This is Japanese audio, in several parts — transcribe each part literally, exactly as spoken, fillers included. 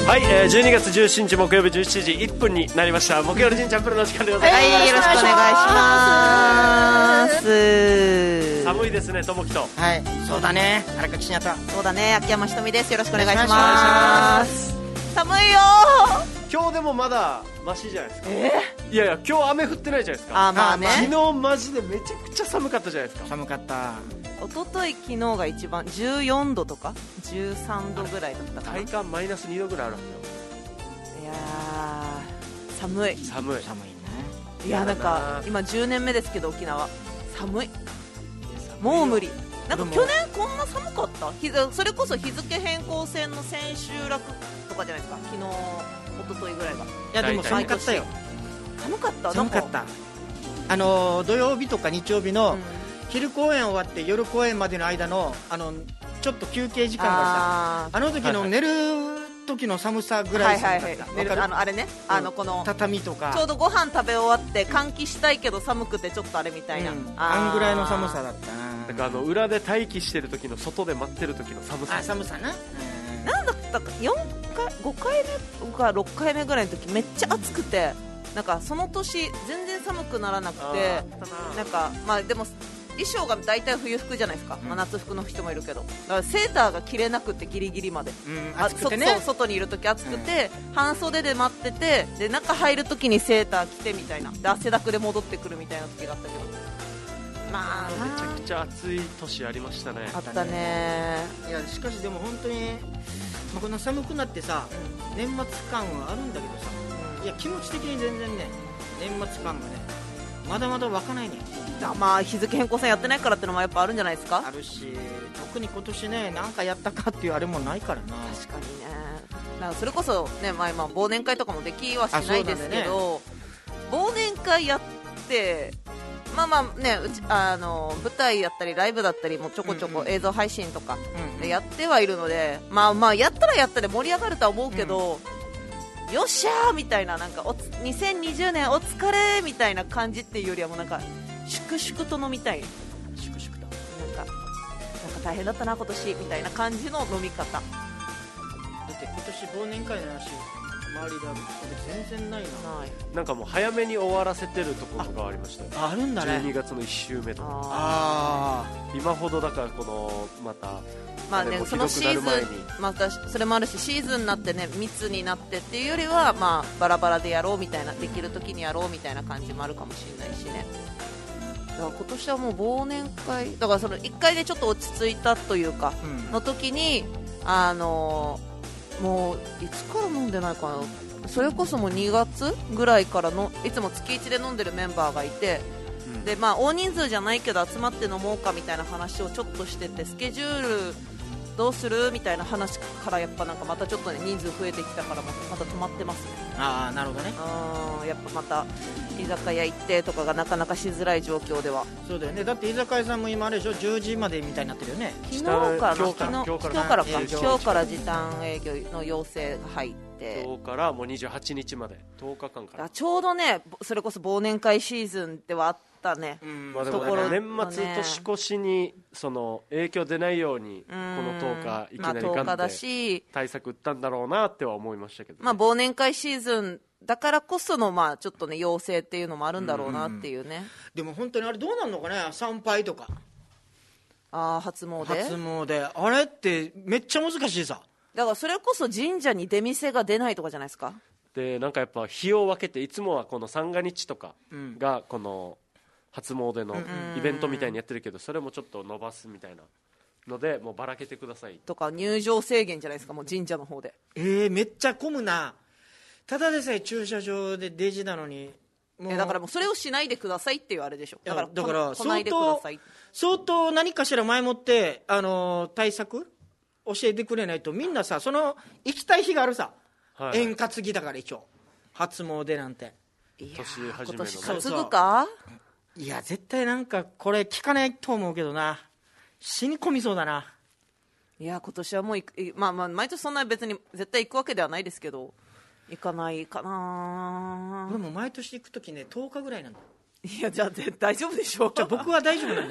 はい、えー、じゅうにがつじゅうしちにち木曜日じゅうしちじいっぷんになりました。木曜日じんチャンプルの時間でございます。 はい、よろしくお願いします。 寒いですね、ともきと。 はい、そうだね、荒垣しにゃた。 そうだね、秋山ひとみです。よろしくお願いします。寒いよー。今日でもまだマシじゃないですか。 えー、いやいや、今日雨降ってないじゃないですか。 あ、まあね。 昨日マジでめちゃくちゃ寒かったじゃないですか。 寒かった。 一昨日昨日が一番じゅうよんどとかじゅうさんどぐらいだったかな。 体感マイナスにどぐらいあるんだよ。 いやー、寒い寒い寒いね。 いや、なんか今じゅうねんめですけど沖縄寒い。もう無理。なんか去年こんな寒かった？日それこそ日付変更線の千秋楽とかじゃないですか。昨日一昨日ぐらいが。いやでも寒かったよ。 寒かった。 寒かった。あの土曜日とか日曜日の、うん、昼公演終わって夜公演までの間のあのちょっと休憩時間がさ、あの時の寝る時の寒さぐらい寒かった。 はいはいはい、あのあれね、うん、あのこの畳とかちょうどご飯食べ終わって換気したいけど寒くてちょっとあれみたいな、うん、 あんぐらいの寒さだったな。 だからあの裏で待機してる時の外で待ってる時の寒さ。 あ、寒さな。 なんだったかよんかいごかいめかろっかいめぐらいの時めっちゃ暑くて、なんかその年全然寒くならなくて、なんかまあでも衣装が大体冬服じゃないですか、うん、まあ、夏服の人もいるけど、だからセーターが着れなくてギリギリまで、 うん、暑くてね、 そう外にいるとき暑くて、うん、半袖で待ってて、で中入るときにセーター着てみたいな、で汗だくで戻ってくるみたいな時があったけど、まあめちゃくちゃ暑い年ありましたね。 あったね。 いやしかしでも本当に、まあ、こんな寒くなってさ、うん、年末感はあるんだけどさ、うん、いや気持ち的に全然ね、年末感がねまだまだ湧かないね。 まあ日付変更線やってないからってのもやっぱあるんじゃないですか。 あるし、特に今年ねなんかやったかっていうあれもないからな。 確かにね。なんかそれこそね、まあ、今忘年会とかもできはしないですけど、ね、忘年会やってまあまあね、うちあの舞台やったりライブだったりもちょこちょこ映像配信とかでやってはいるので、うんうん、まあまあやったらやったで盛り上がるとは思うけど、うん、よっしゃーみたいな、なんかおにせんにじゅうねんお疲れみたいな感じっていうよりはもうなんか粛々と飲みたい、粛々となんかなんか大変だったな今年みたいな感じの飲み方。だって今年忘年会の話周りである全然ないな。 なんかもう早めに終わらせてるところがありましたよ。 あ, あるんだね。 じゅうにがつのいっしゅうめとか。 あ今ほどだからこのまたまあね、そのシーズンまたそれもあるし、シーズンになってね密になってっていうよりはまあバラバラでやろうみたいな、できる時にやろうみたいな感じもあるかもしれないしね。だから今年はもう忘年会だからそのいっかいでちょっと落ち着いたというか、うん、の時にあのー、もういつから飲んでないかな、それこそもうにがつぐらいからのいつも月いちで飲んでるメンバーがいて、うん、でまあ大人数じゃないけど集まって飲もうかみたいな話をちょっとしてて、スケジュールどうするみたいな話からやっぱなんかまたちょっとね人数増えてきたからまた止まってますね。 ああなるほどね。 あやっぱまた居酒屋行ってとかがなかなかしづらい状況では。 そうだよね。だって居酒屋さんも今あれでしょ、じゅうじまでみたいになってるよね。 昨日から今日から今日からか今日から時短営業の要請が入って今日からもうにじゅうはちにちまでとおかかんからちょうどねそれこそ忘年会シーズンではあったね。 うんまあ、でもね年末年越しにその影響出ないようにこのとおかいきなりガンって対策打ったんだろうなっては思いましたけど、ね、 まあ忘年会シーズンだからこそのまあちょっとね要請っていうのもあるんだろうなっていうね、うんうん、 でも本当にあれどうなるのかね、参拝とかあ初詣初詣あれってめっちゃ難しいさ。 だからそれこそ神社に出店が出ないとかじゃないですか。 でなんかやっぱ日を分けていつもはこの三が日とかがこの初詣のイベントみたいにやってるけど、それもちょっと伸ばすみたいなのでもうばらけてくださいとか入場制限じゃないですか、もう神社の方で。 えー、めっちゃ混むな。ただでさえ駐車場でデジなのにもうだからもうそれをしないでくださいっていうあれでしょ。だからだから相当相当何かしら前もって、あのー、対策教えてくれないとみんなさその行きたい日があるさ、はい、円担ぎだから一応初詣なんて年始めのね今年担ぐか。 いや絶対なんかこれ聞かないと思うけどな、死に込みそうだな。 いや今年はもうまあまあ毎年そんな別に絶対行くわけではないですけど行かないかな。 俺も毎年行くときねとおかぐらいなんだ。 いやじゃあ大丈夫でしょ。 じゃあ僕は大丈夫なんだけど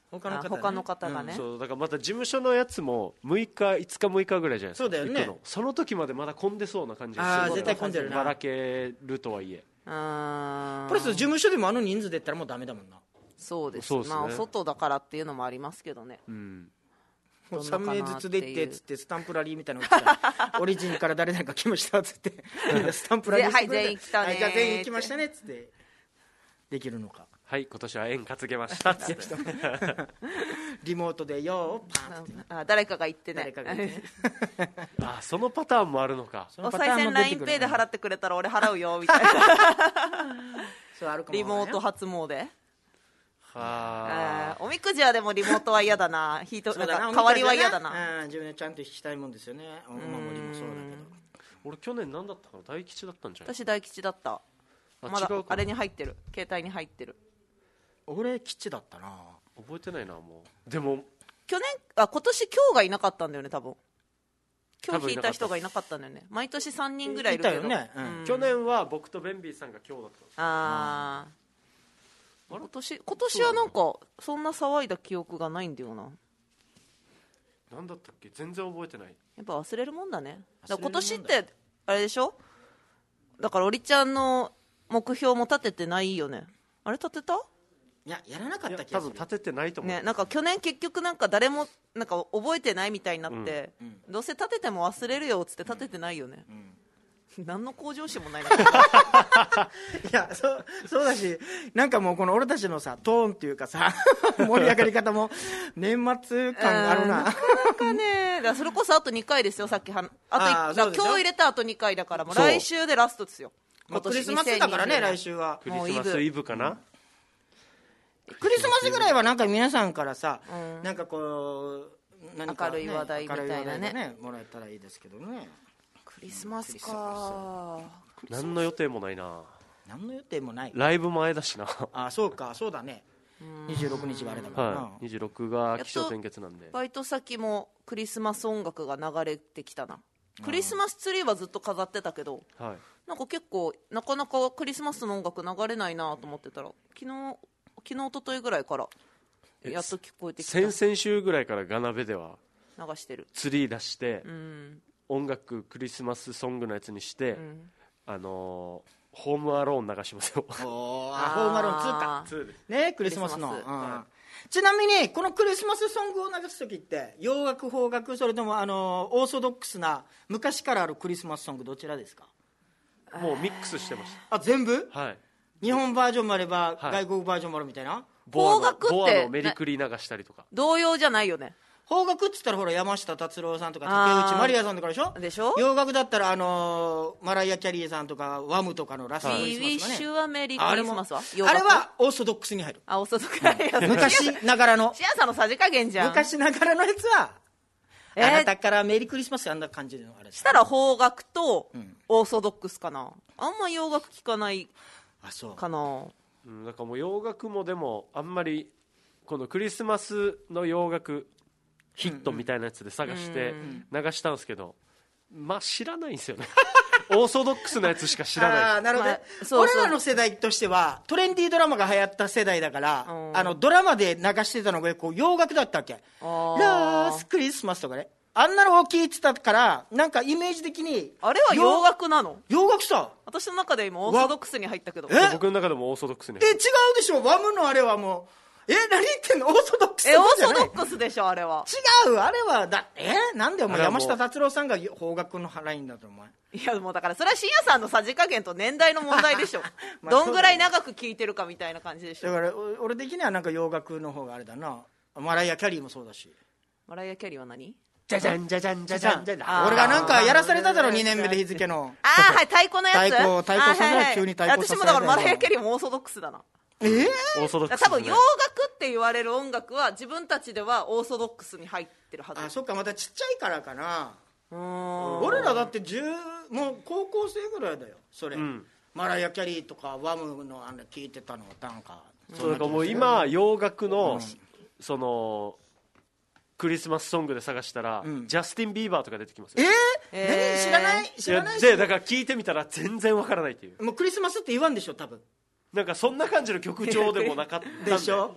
他の方、ね、 他の方がね、 うん、そうだからまた事務所のやつもむいかいつかむいかぐらいじゃないですか。 そうだよね。 その時までまだ混んでそうな感じがする。 ああ絶対混んでるな。 ばらけるとはいえ、 あプラス事務所でもあの人数で言ったらもうダメだもんな。 そうです、 そうですね、 まあ外だからっていうのもありますけどね、 うん、 もうさんめいずつで行ってっつってスタンプラリーみたいなのを来たオリジンから誰々が来ましたっつってスタンプラリーしてくれて、 はい全員来たね、 はい、じゃあ全員来ましたねっつってできるのか。 はい今年は円担げましたっつってリモートでよーパンって、 あ誰かが言ってね誰かが言ってあそのパターンもあるのか。 お賽銭 ラインペイ で払ってくれたら俺払うよみたいなそうあるかもリモート初詣はおみくじはでもリモートは嫌だなヒートなんかな代わりは嫌だな、 うん、自分でちゃんと引きたいもんですよね。お守りもそうだけど。 俺去年何だったかな、大吉だったんじゃない。 私大吉だった。 あまだ違うかあれに入ってる、携帯に入ってる。 俺吉だったな。 覚えてないなもう。でも去年あ今年今日がいなかったんだよね多分。今日引いた人がいなかったんだよね。毎年さんにんぐらいいるけどいたよね、うんうん、 去年は僕とベンビーさんが今日だったんです。 ああ今年今年はなんかそんな騒いだ記憶がないんだよな。 何だったっけ全然覚えてない。 やっぱ忘れるもんだね。だから今忘れるもんだ年ってあれでしょ。だからおりちゃんの目標も立ててないよね。あれ立てた？ いややらなかっいやた気がする。 多分立ててないと思う、 ね、なんか去年結局なんか誰もなんか覚えてないみたいになって、 うんうんどうせ立てても忘れるよっつって立ててないよね、 うん、 何の向上心もないないやそうそうだし、なんかもうこの俺たちのさトーンっていうかさ盛り上がり方も年末感あるな。 なかなかねだからそれこそあとにかいですよ。さっきはあとあーそうでしょ今日入れたあとにかいだからもうそう来週でラストですよ。 まあクリスマスだからね来週は。 クリスマスイブかな、 クリスマスぐらいはなんか皆さんからさ、 うんなんかこう何か、ね、 明るい話題みたいなね明るい話題がねもらえたらいいですけどね。 クリスマスか。 何の予定もないな。 何の予定もない。 ライブ前だしなあそうかそうだね。にじゅうろくにちがあれだからな、 はい、にじゅうろくが起承転結なんでバイト先もクリスマス音楽が流れてきたな。クリスマスツリーはずっと飾ってたけど、 はい、 なんか結構なかなかクリスマスの音楽流れないなと思ってたら昨日昨日一昨日ぐらいからやっと聞こえてきた。 先々週ぐらいからガナベでは流してるツリー出して、 うん、 音楽クリスマスソングのやつにして、 うん、 あのーホームアローン流しますよ。 おーあホームアローンツーかツーですねクリスマスのクリスマスうんちなみにこのクリスマスソングを流す時って洋楽邦楽それともあのオーソドックスな昔からあるクリスマスソングどちらですか？ もうミックスしてましあ全部た。はい。 日本バージョンもあれば、 はい外国バージョンもあるみたいな。 ボアの邦楽ってボアのメリクリ流したりとか。 童謡じゃないよね。 邦楽っつったらほら山下達郎さんとかあー竹内まりやさんとかでしょ。 でしょ。 洋楽だったらあのーマライア・キャリーさんとかワムとかのラストクリス We マス wish の you ね a merry あれも Christmas はあれはオーソドックスに入る。 あ、おそとか昔ながらのシアさんのさじ加減じゃん。 昔ながらのやつは、 えーあなたからメリークリスマスあんな感じのあれしたら邦楽とうんオーソドックスかな。あんま洋楽聞かないあそうかな。 うん、だからもう洋楽もでもあんまりこのクリスマスの洋楽ヒットみたいなやつで探して流したんですけど、まあ知らないんですよね。オーソドックスなやつしか知らない。 あーなるほど、 まあそうそう俺らの世代としてはトレンディードラマが流行った世代だから、 うんあのドラマで流してたのがこう洋楽だったわけ。 あーラースクリスマスとかね、あんなのを聞いてたからなんかイメージ的にあれは洋楽なの？ 洋楽さ私の中で今オーソドックスに入ったけど。 え僕の中でもオーソドックスにえ違うでしょ。ワムのあれはもうえ何言ってんのオーソドックスえ、オーじゃないソドックスでしょあれは。 違うあれはだえなんでお前あれはもう山下達郎さんが邦楽のラインだとお前いやもうだからそれは深夜さんのさじ加減と年代の問題でしょ。 まあどんぐらい長く聞いてるかみたいな感じでしょ。 だからお俺的にはなんか洋楽の方があれだな。マライア・キャリーもそうだしマライア・キャリーは何？ じゃじゃんじゃじゃんじゃじゃんじゃじゃん。 俺がなんかやらされただろにねんめで日付のああはい太鼓のやつ。 太鼓太鼓さんがあはいはい急に太鼓させ私もだからマライア・キャリーもオーソドックスだな。 えー、 オーソドックスですね。 多分洋楽って言われる音楽は自分たちではオーソドックスに入ってるはず。 あそっかまたちっちゃいからかな。 うーん俺らだってじゅうもう高校生ぐらいだよそれ、 うんマライア・キャリーとかワムのあの聞いてたのなんかそうだからもう今洋楽のそのクリスマスソングで探したら、 うんジャスティン・ビーバーとか出てきますえよ。 ーえー何知らない知らないしいやでだから聞いてみたら全然わからないっていう。 もうクリスマスって言わんでしょ多分なんかそんな感じの曲調でもなかったんで。 でしょ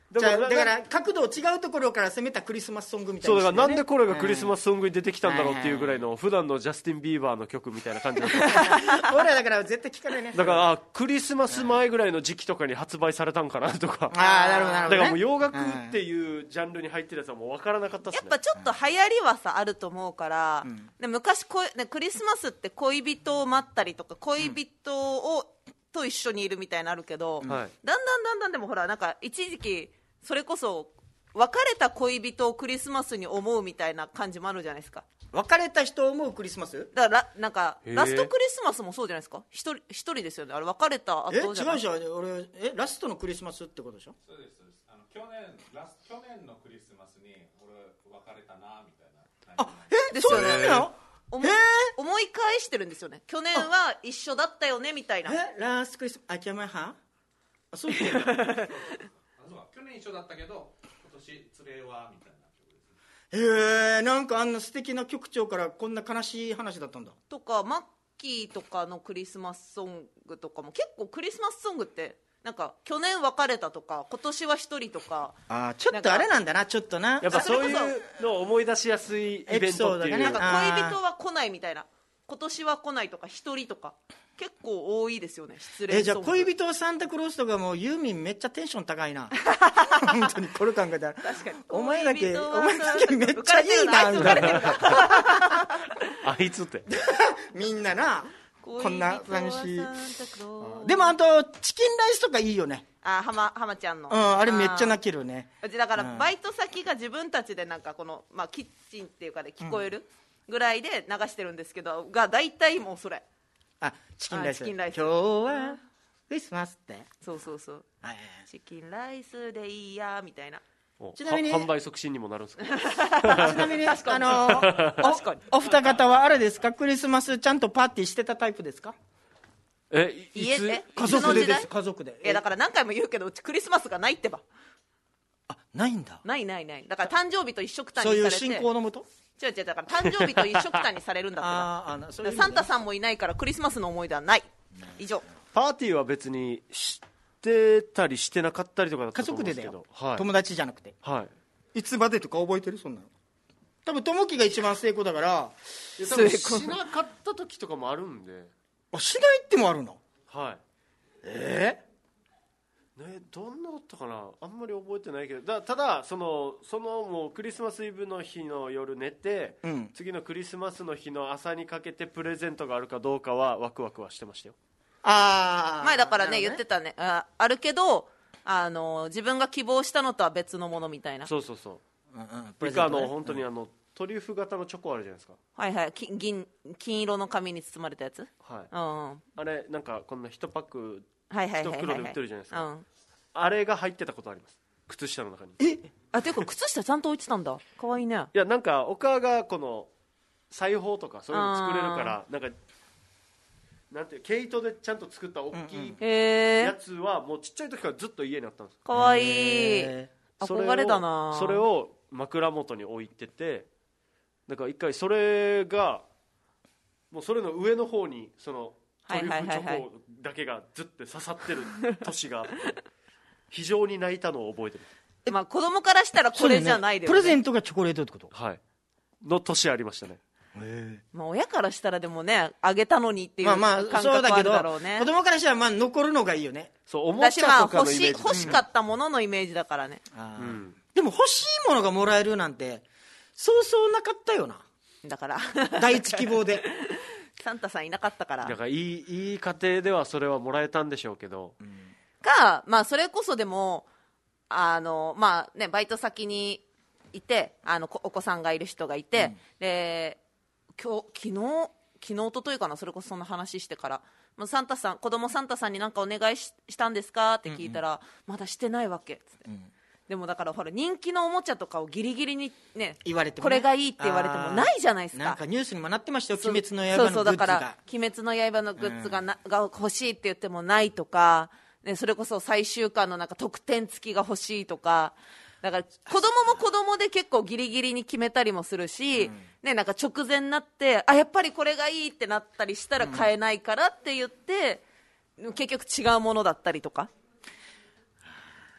じゃあだから角度違うところから攻めたクリスマスソングみたいな、ね、 そうだからなんでこれがクリスマスソングに出てきたんだろうっていうぐらいの普段のジャスティン・ビーバーの曲みたいな感じだった俺らだから絶対聞かないね。 だからあクリスマス前ぐらいの時期とかに発売されたんかなとか、 ああなるほどなるほど、ね、 だからもう洋楽っていうジャンルに入ってるやつはもう分からなかったっすね。 やっぱちょっと流行りはさあると思うから、うん、で昔こ、ね、クリスマスって恋人を待ったりとか恋人を、うん、と一緒にいるみたいなのあるけど、うん、だんだんだんだんでもほらなんか一時期それこそ別れた恋人をクリスマスに思うみたいな感じもあるじゃないですか。 別れた人を思うクリスマスだからなんかラストクリスマスもそうじゃないですか。一人一人ですよねあれ別れた後じゃない。 え違うじゃん俺えラストのクリスマスってことでしょ。 そうですそうです。あの去年ラス去年のクリスマスに俺別れたなみたいな。 あえですよね。そうなの思い、思い返してるんですよね。去年は一緒だったよねみたいな。 えラストクリスマスあキャメハあそうって去年一緒だったけど今年連れはみたいな曲ですね。 へえなんかあんな素敵な曲調からこんな悲しい話だったんだ。 とかマッキーとかのクリスマスソングとかも結構クリスマスソングってなんか去年別れたとか今年は一人とかあちょっとあれなんだなちょっとなやっぱそういうのを思い出しやすいイベントっていう、 ね、なんか恋人は来ないみたいな今年は来ないとか一人とか結構多いですよね失恋ソング。 えじゃあ恋人はサンタクロースとかもユーミンめっちゃテンション高いな本当にこれ考えたら確かにお前だけお前だけめっちゃいいなみたいなあいつってみんななこんな話でもあとチキンライスとかいいよね。 あ浜浜ちゃんの、 うん、あれめっちゃ泣けるね。 だからバイト先が自分たちでなんかこの、まあ、キッチンっていうかで聞こえるぐらいで流してるんですけど、が大体もうそれあチキンライスチキンライス今日はクリスマスってそうそうそう、はい、チキンライスでいいやみたいな。 ちなみに販売促進にもなるんですかちなみにあの確かに お, お二方はあれですかクリスマスちゃんとパーティーしてたタイプですか。 えいつ家家族でです家族でえだから何回も言うけどうちクリスマスがないってば。 あないんだ。 ないないないだから誕生日と一緒くたにされてそういう信仰のもと違う違うだから誕生日と一緒くたにされるんだってばああ、ね、サンタさんもいないからクリスマスの思い出はない以上。 パーティーは別にしてたりしてなかったりとかだったと思うんですけど家族でだよ、 はい、 友達じゃなくて、 はい、 いつまでとか覚えてるそんなの。多分友樹が一番成功だから多分しなかった時とかもあるんであしないってもあるの。 はいえーね、どんなだったかなあんまり覚えてないけどだただそのそのもうクリスマスイブの日の夜寝て、うん、次のクリスマスの日の朝にかけてプレゼントがあるかどうかはワクワクはしてましたよ。 あ前だから ね, ね言ってたね あ, あるけどあの自分が希望したのとは別のものみたいな。 そうそうそう、うんうん、ね、あの本当にあの、うん、トリュフ型のチョコあるじゃないですか。 はいはいき銀金色の紙に包まれたやつ、 はい、 うんうん、 あれなんかこんないちパックはいはいはいはい、 一袋で売ってるじゃないですか、 うん、 あれが入ってたことあります靴下の中に。 えあていうか靴下ちゃんと置いてたんだかわいいね。 いやなんかお母がこの裁縫とかそういうの作れるからなんかなんていう毛糸でちゃんと作った大きいやつはもうちっちゃい時からずっと家にあったんです。 かわいい憧れだな。 それを枕元に置いててだから一回それがもうそれの上の方にそのトリュフチョコだけがずっと刺さってる年があって非常に泣いたのを覚えてる。 まあ子供からしたらこれじゃないで、ね、 プレゼントがチョコレートってこと。 はいの年ありましたね。 まあ、親からしたらでもねあげたのにっていう感覚はあるだろうね。 子供からしたらまあ残るのがいいよね。 そうおもちゃとかのイメージ、 まあ、欲し、欲しかったもののイメージだからね、 うん、でも欲しいものがもらえるなんてそうそうなかったよな。 だから第一希望でサンタさんいなかったからだからいい、いい家庭ではそれはもらえたんでしょうけど、うん、 か、まあ、それこそでもあの、まあね、バイト先にいてあのお子さんがいる人がいて、うん、で今日昨日昨日とというかなそれこそそんな話してからもうサンタさん子供サンタさんに何かお願い し, したんですかって聞いたら、うんうん、まだしてないわけっつって、うん、でもだからほら人気のおもちゃとかをギリギリにね言われても、ね、 これがいいって言われてもないじゃないですか。 なんかニュースにもなってましたよ鬼滅の刃のグッズが。そうそうだから鬼滅の刃のグッズが, な、うん、が欲しいって言ってもないとか、ね、それこそ最終巻のなんか特典付きが欲しいとかだから子供も子供で結構ギリギリに決めたりもするし、うんね、なんか直前になってあやっぱりこれがいいってなったりしたら買えないからって言って、うん、結局違うものだったりとか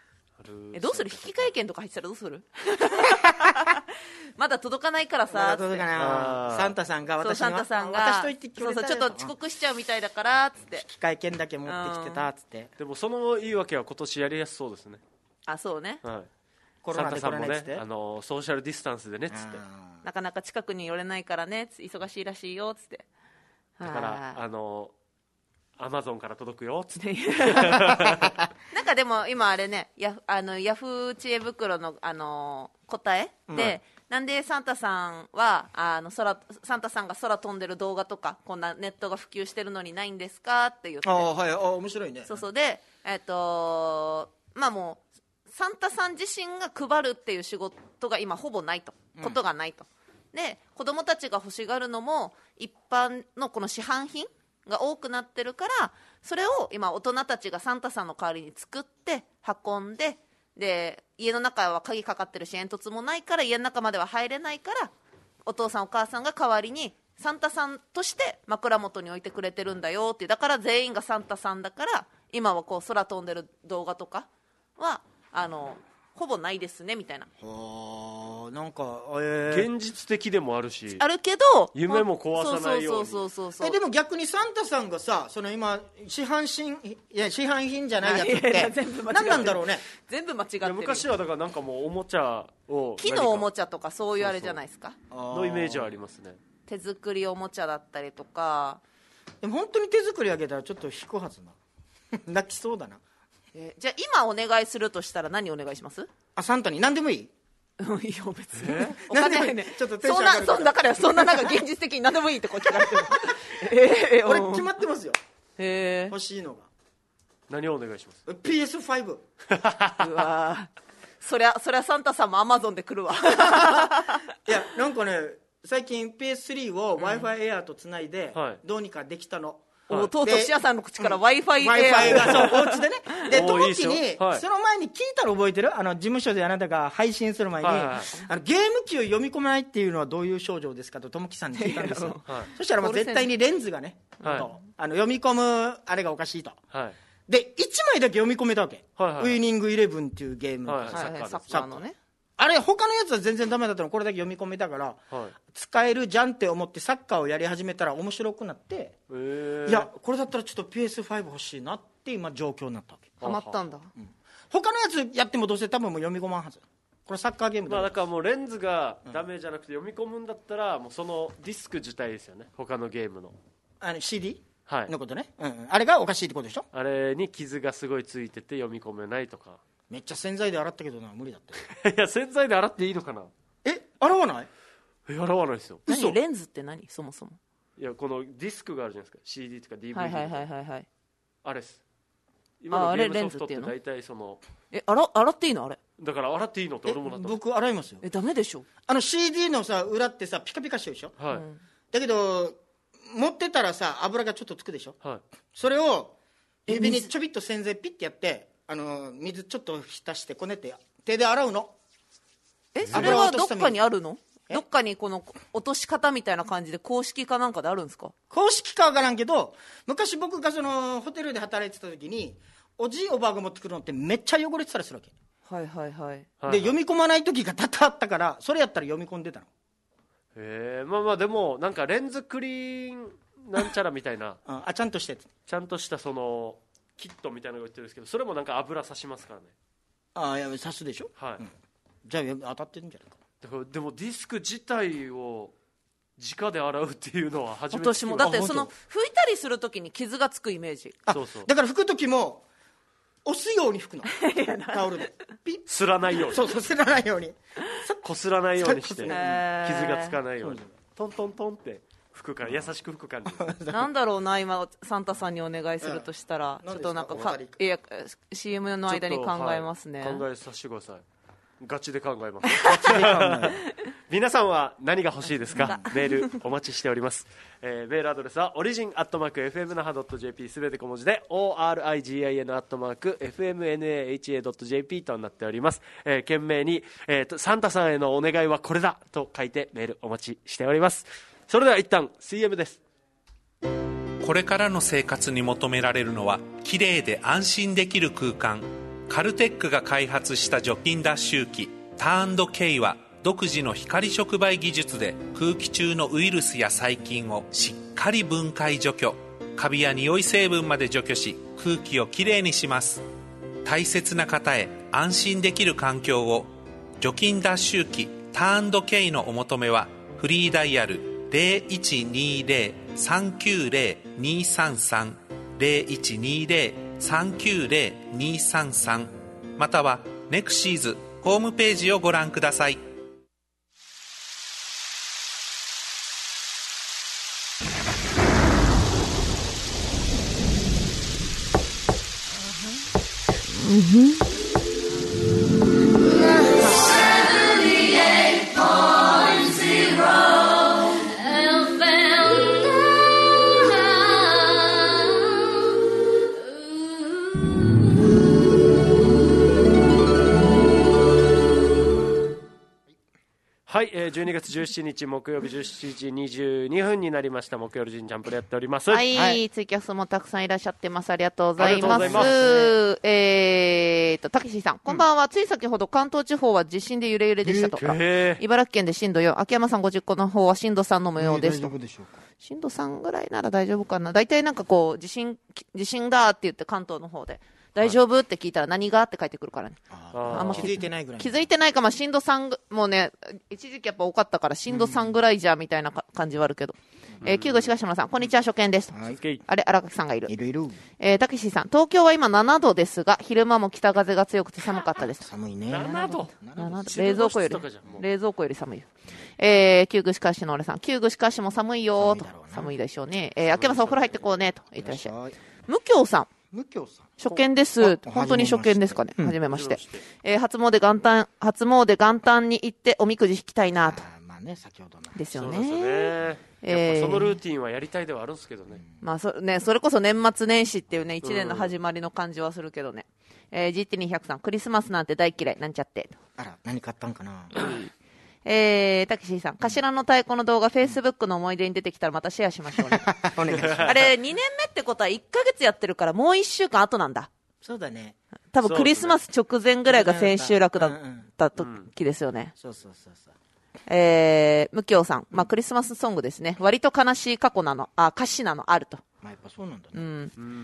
えどうする、引換券とか入ってたらどうするまだ届かないからさ、 まだ届かない。サンタさんが私にサンタさんが私と言ってくれたよ。 そうそう、ちょっと遅刻しちゃうみたいだからつって、 引換券だけ持ってきてたっつって。 でもその言い訳は今年やりやすそうですね。 あ、そうね、 はい、 コロナでサンタさんも来れないっつって、 ね、あのソーシャルディスタンスでねっつって、 なかなか近くに寄れないからね、忙しいらしいよっつって、 だからあのアマゾンから届くよっつってなんかでも今あれね、ヤフあのヤフー知恵袋の、あのー答えで、うん、なんでサンタさんはあの空サンタさんが空飛んでる動画とかこんなネットが普及してるのにないんですかって言って、 あ、はい、あ、面白いね。 そうそうで、えっとまあもうサンタさん自身が配るっていう仕事が今ほぼないと、ことがないと、で子供たちが欲しがるのも一般のこの市販品が多くなってるから、それを今大人たちがサンタさんの代わりに作って運んで、で家の中は鍵かかってるし煙突もないから家の中までは入れないから、お父さんお母さんが代わりにサンタさんとして枕元に置いてくれてるんだよっていう、だから全員がサンタさんだから今はこう空飛んでる動画とかはあのほぼないですねみたいな。 はあ、なんか、えー、 現実的でもあるし、 あるけど夢も壊さないように。 そうそうそうそう。 えでも逆にサンタさんがさ、その今市販品、いや市販品じゃないやつって何なんだろうね。 全部間違ってる。 昔はだからなんかもうおもちゃを木のおもちゃとかそういうあれじゃないですか。 そうそうのイメージはありますね。 手作りおもちゃだったりとか。 でも本当に手作りあげたらちょっと引くはずな泣きそうだな。 えー、じゃあ今お願いするとしたら何お願いします？ あ、サンタに何でもいい。 いいよ別に、えお金ね、 ちょっとテンション上がるから。 そんな、そんだからそんななんか現実的に何でもいいってこう聞かれてるえー、俺決まってますよ。 へ欲しいのが何をお願いします？ ピーエスファイブ。 うわそりゃそりゃサンタさんもアマゾンで来るわいやなんかね、最近 ピーエススリー を Wi-Fi エアとつないで、 はい、 どうにかできたの。 おとうとうシアさんの口から Wi-Fi エア、 Wi-Fi がそうお家でね。で時に、 はい、 その前に聞いたら覚えてる？あの事務所であなたが配信する前に、はいはい、あのゲーム機を読み込まないっていうのはどういう症状ですかとともきさんに聞いたんですよ、はい、そしたらまあ絶対にレンズがね、はい、あの読み込むあれがおかしいと、はい、でいちまいだけ読み込めたわけ、はいはい、ウイニングイレブンっていうゲーム、はいはい、 サッカーのね、 あれ他のやつは全然ダメだったの、これだけ読み込めたから、はい、使えるじゃんって思ってサッカーをやり始めたら面白くなって、えー、いやこれだったらちょっと ピーエスファイブ 欲しいなって今状況になったわけ。 ハマったんだ、 うん、他のやつやってもどうせ多分もう読み込まんはず。これサッカーゲームだ、 まあ、だからもうレンズがダメじゃなくて読み込むんだったらもうそのディスク自体ですよね、他のゲームのあの シーディー、 はい、 のことね、うん、あれがおかしいってことでしょ。 あれに傷がすごいついてて読み込めないとか。 めっちゃ洗剤で洗ったけどな、無理だったいや洗剤で洗っていいのかな。 え洗わない？ え洗わないですよ。 何レンズって何そもそも。 いやこのディスクがあるじゃないですか、 シーディー とか ディーブイディー とか、 はいはいはいはいはい、 あれです。今のゲームソフトって大体そのえ洗洗っていいのあれ。 だから洗っていいのって俺もなった。 僕洗いますよ。 えダメでしょ。 あの シーディー のさ裏ってさピカピカしてるでしょ、はい、 うん、 だけど持ってたらさ油がちょっとつくでしょ、はい、それを指にちょびっと洗剤ピッてやってあの水ちょっと浸してこねて手で洗うの。 えそれはどっかにあるの？どっかにこの落とし方みたいな感じで公式かなんかであるんですか？ 公式かわからんけど昔僕がそのホテルで働いてた時におじいおばあが持ってくるのってめっちゃ汚れてたりするわけ。 はいはいはい。 で読み込まない時が多々あったからそれやったら読み込んでたの。 へえ、まあまあでもなんかレンズクリーンなんちゃらみたいなあ, あちゃんとしてちゃんとしたそのキットみたいなのが売ってるんですけど、それもなんか油さしますからね。 ああいやさすでしょ、はい、うん、じゃあ当たってるんじゃないかな。 だからでもディスク自体を直で洗うっていうのは初めて。 私もだってその拭いたりするときに傷がつくイメージ。 あそうそう、だから拭くときも押すように拭くのタオルでピッすらないように。 そうそうすらないようにこすらないようにして傷がつかないようにトントントンって拭くから優しく拭く感じなんだろうな今サンタさんにお願いするとしたら、うん、ちょっとなんかかいや シーエム の間に考えますね、 はい、考えさせてください。ガチで考えます皆さんは何が欲しいですかメールお待ちしております、えー、メールアドレスはオリジンアットマーク エフエムナハドットジェーピー すべて小文字で オーアールアイジーアイエヌ アットマーク エフエムエヌエーエイチエー ドット ジェーピー となっております、えー、懸命に、えーと、サンタさんへのお願いはこれだと書いてメールお待ちしております。それでは一旦 シーエム です。 これからの生活に求められるのは綺麗で安心できる空間。 カルテックが開発した除菌脱臭機ターンド K は独自の光触媒技術で空気中のウイルスや細菌をしっかり分解除去、カビや匂い成分まで除去し空気をきれいにします。大切な方へ安心できる環境を。除菌脱臭機ターンド K のお求めはフリーダイヤル ゼロいちにゼロ さんきゅうゼロ にさんさん ゼロいちにゼロ さんきゅうゼロ にさんさんまたはネクシーズホームページをご覧ください。 はい、えー、じゅうにがつじゅうしちにち木曜日じゅうしちじにじゅうにふんになりました。木曜日ジンジャンプでやっております。 はい、はい、ツイキャスもたくさんいらっしゃってます。ありがとうございます。ますえーと、たけしさん、こんばんは、うん、つい先ほど関東地方は地震で揺れ揺れでしたとか、茨城県で震度よん、秋山さんご実家の方は震度さんの模様ですと。えー、大丈夫でしょうか。震度さんぐらいなら大丈夫かな。大体なんかこう、地震、地震だって言って関東の方で。大丈夫って聞いたら何がって書いてくるからね。 ああんま気づいてないぐらい。 気づいてないか、まあ、震度さん、もうね、一時期やっぱ多かったから、震度さんぐらいじゃ、みたいな感じはあるけど。うん、えー、旧具しかし村さん、こんにちは、初見です。はい、あれ、荒垣さんがいる。 いるいる。 えー、たけしさん、東京は今ななどですが、昼間も北風が強くて寒かったです。 寒いね。 ななど。 ななど。冷蔵庫より、冷蔵庫より寒い。えー、旧具しかしの俺さん、旧具しかしも寒いよーと。寒いでしょうね。えー、秋山さんお風呂入ってこうね、と言ってらっしゃい。無教さん。 無教さん。 初見です。本当に初見ですかね。はじめまして。えー、初詣元旦、初詣元旦に行っておみくじ引きたいなと。 まあね、先ほどの。 ですよね。 そうですね。 えー、そのルーティンはやりたいではあるんですけどね。 まあそ、ね、それこそ年末年始っていうね、一年の始まりの感じはするけどね。えー、ジーティーにひゃく さん、クリスマスなんて大嫌い、なんちゃって。 あら、何買ったんかな。 えー、たけしさん、頭の太鼓の動画、フェイスブックの思い出に出てきたらまたシェアしましょうね。 お願いします。 あれ、にねんめってことはいっかげつやってるから、もういっしゅうかん後なんだ。 そうだね。 多分クリスマス直前ぐらいが千秋楽だった時ですよね。 そうそうそうそう。 えー、無教さん、まあクリスマスソングですね。割と悲しい過去なの、あ、歌詞なのあると。 まあやっぱそうなんだね。 うん。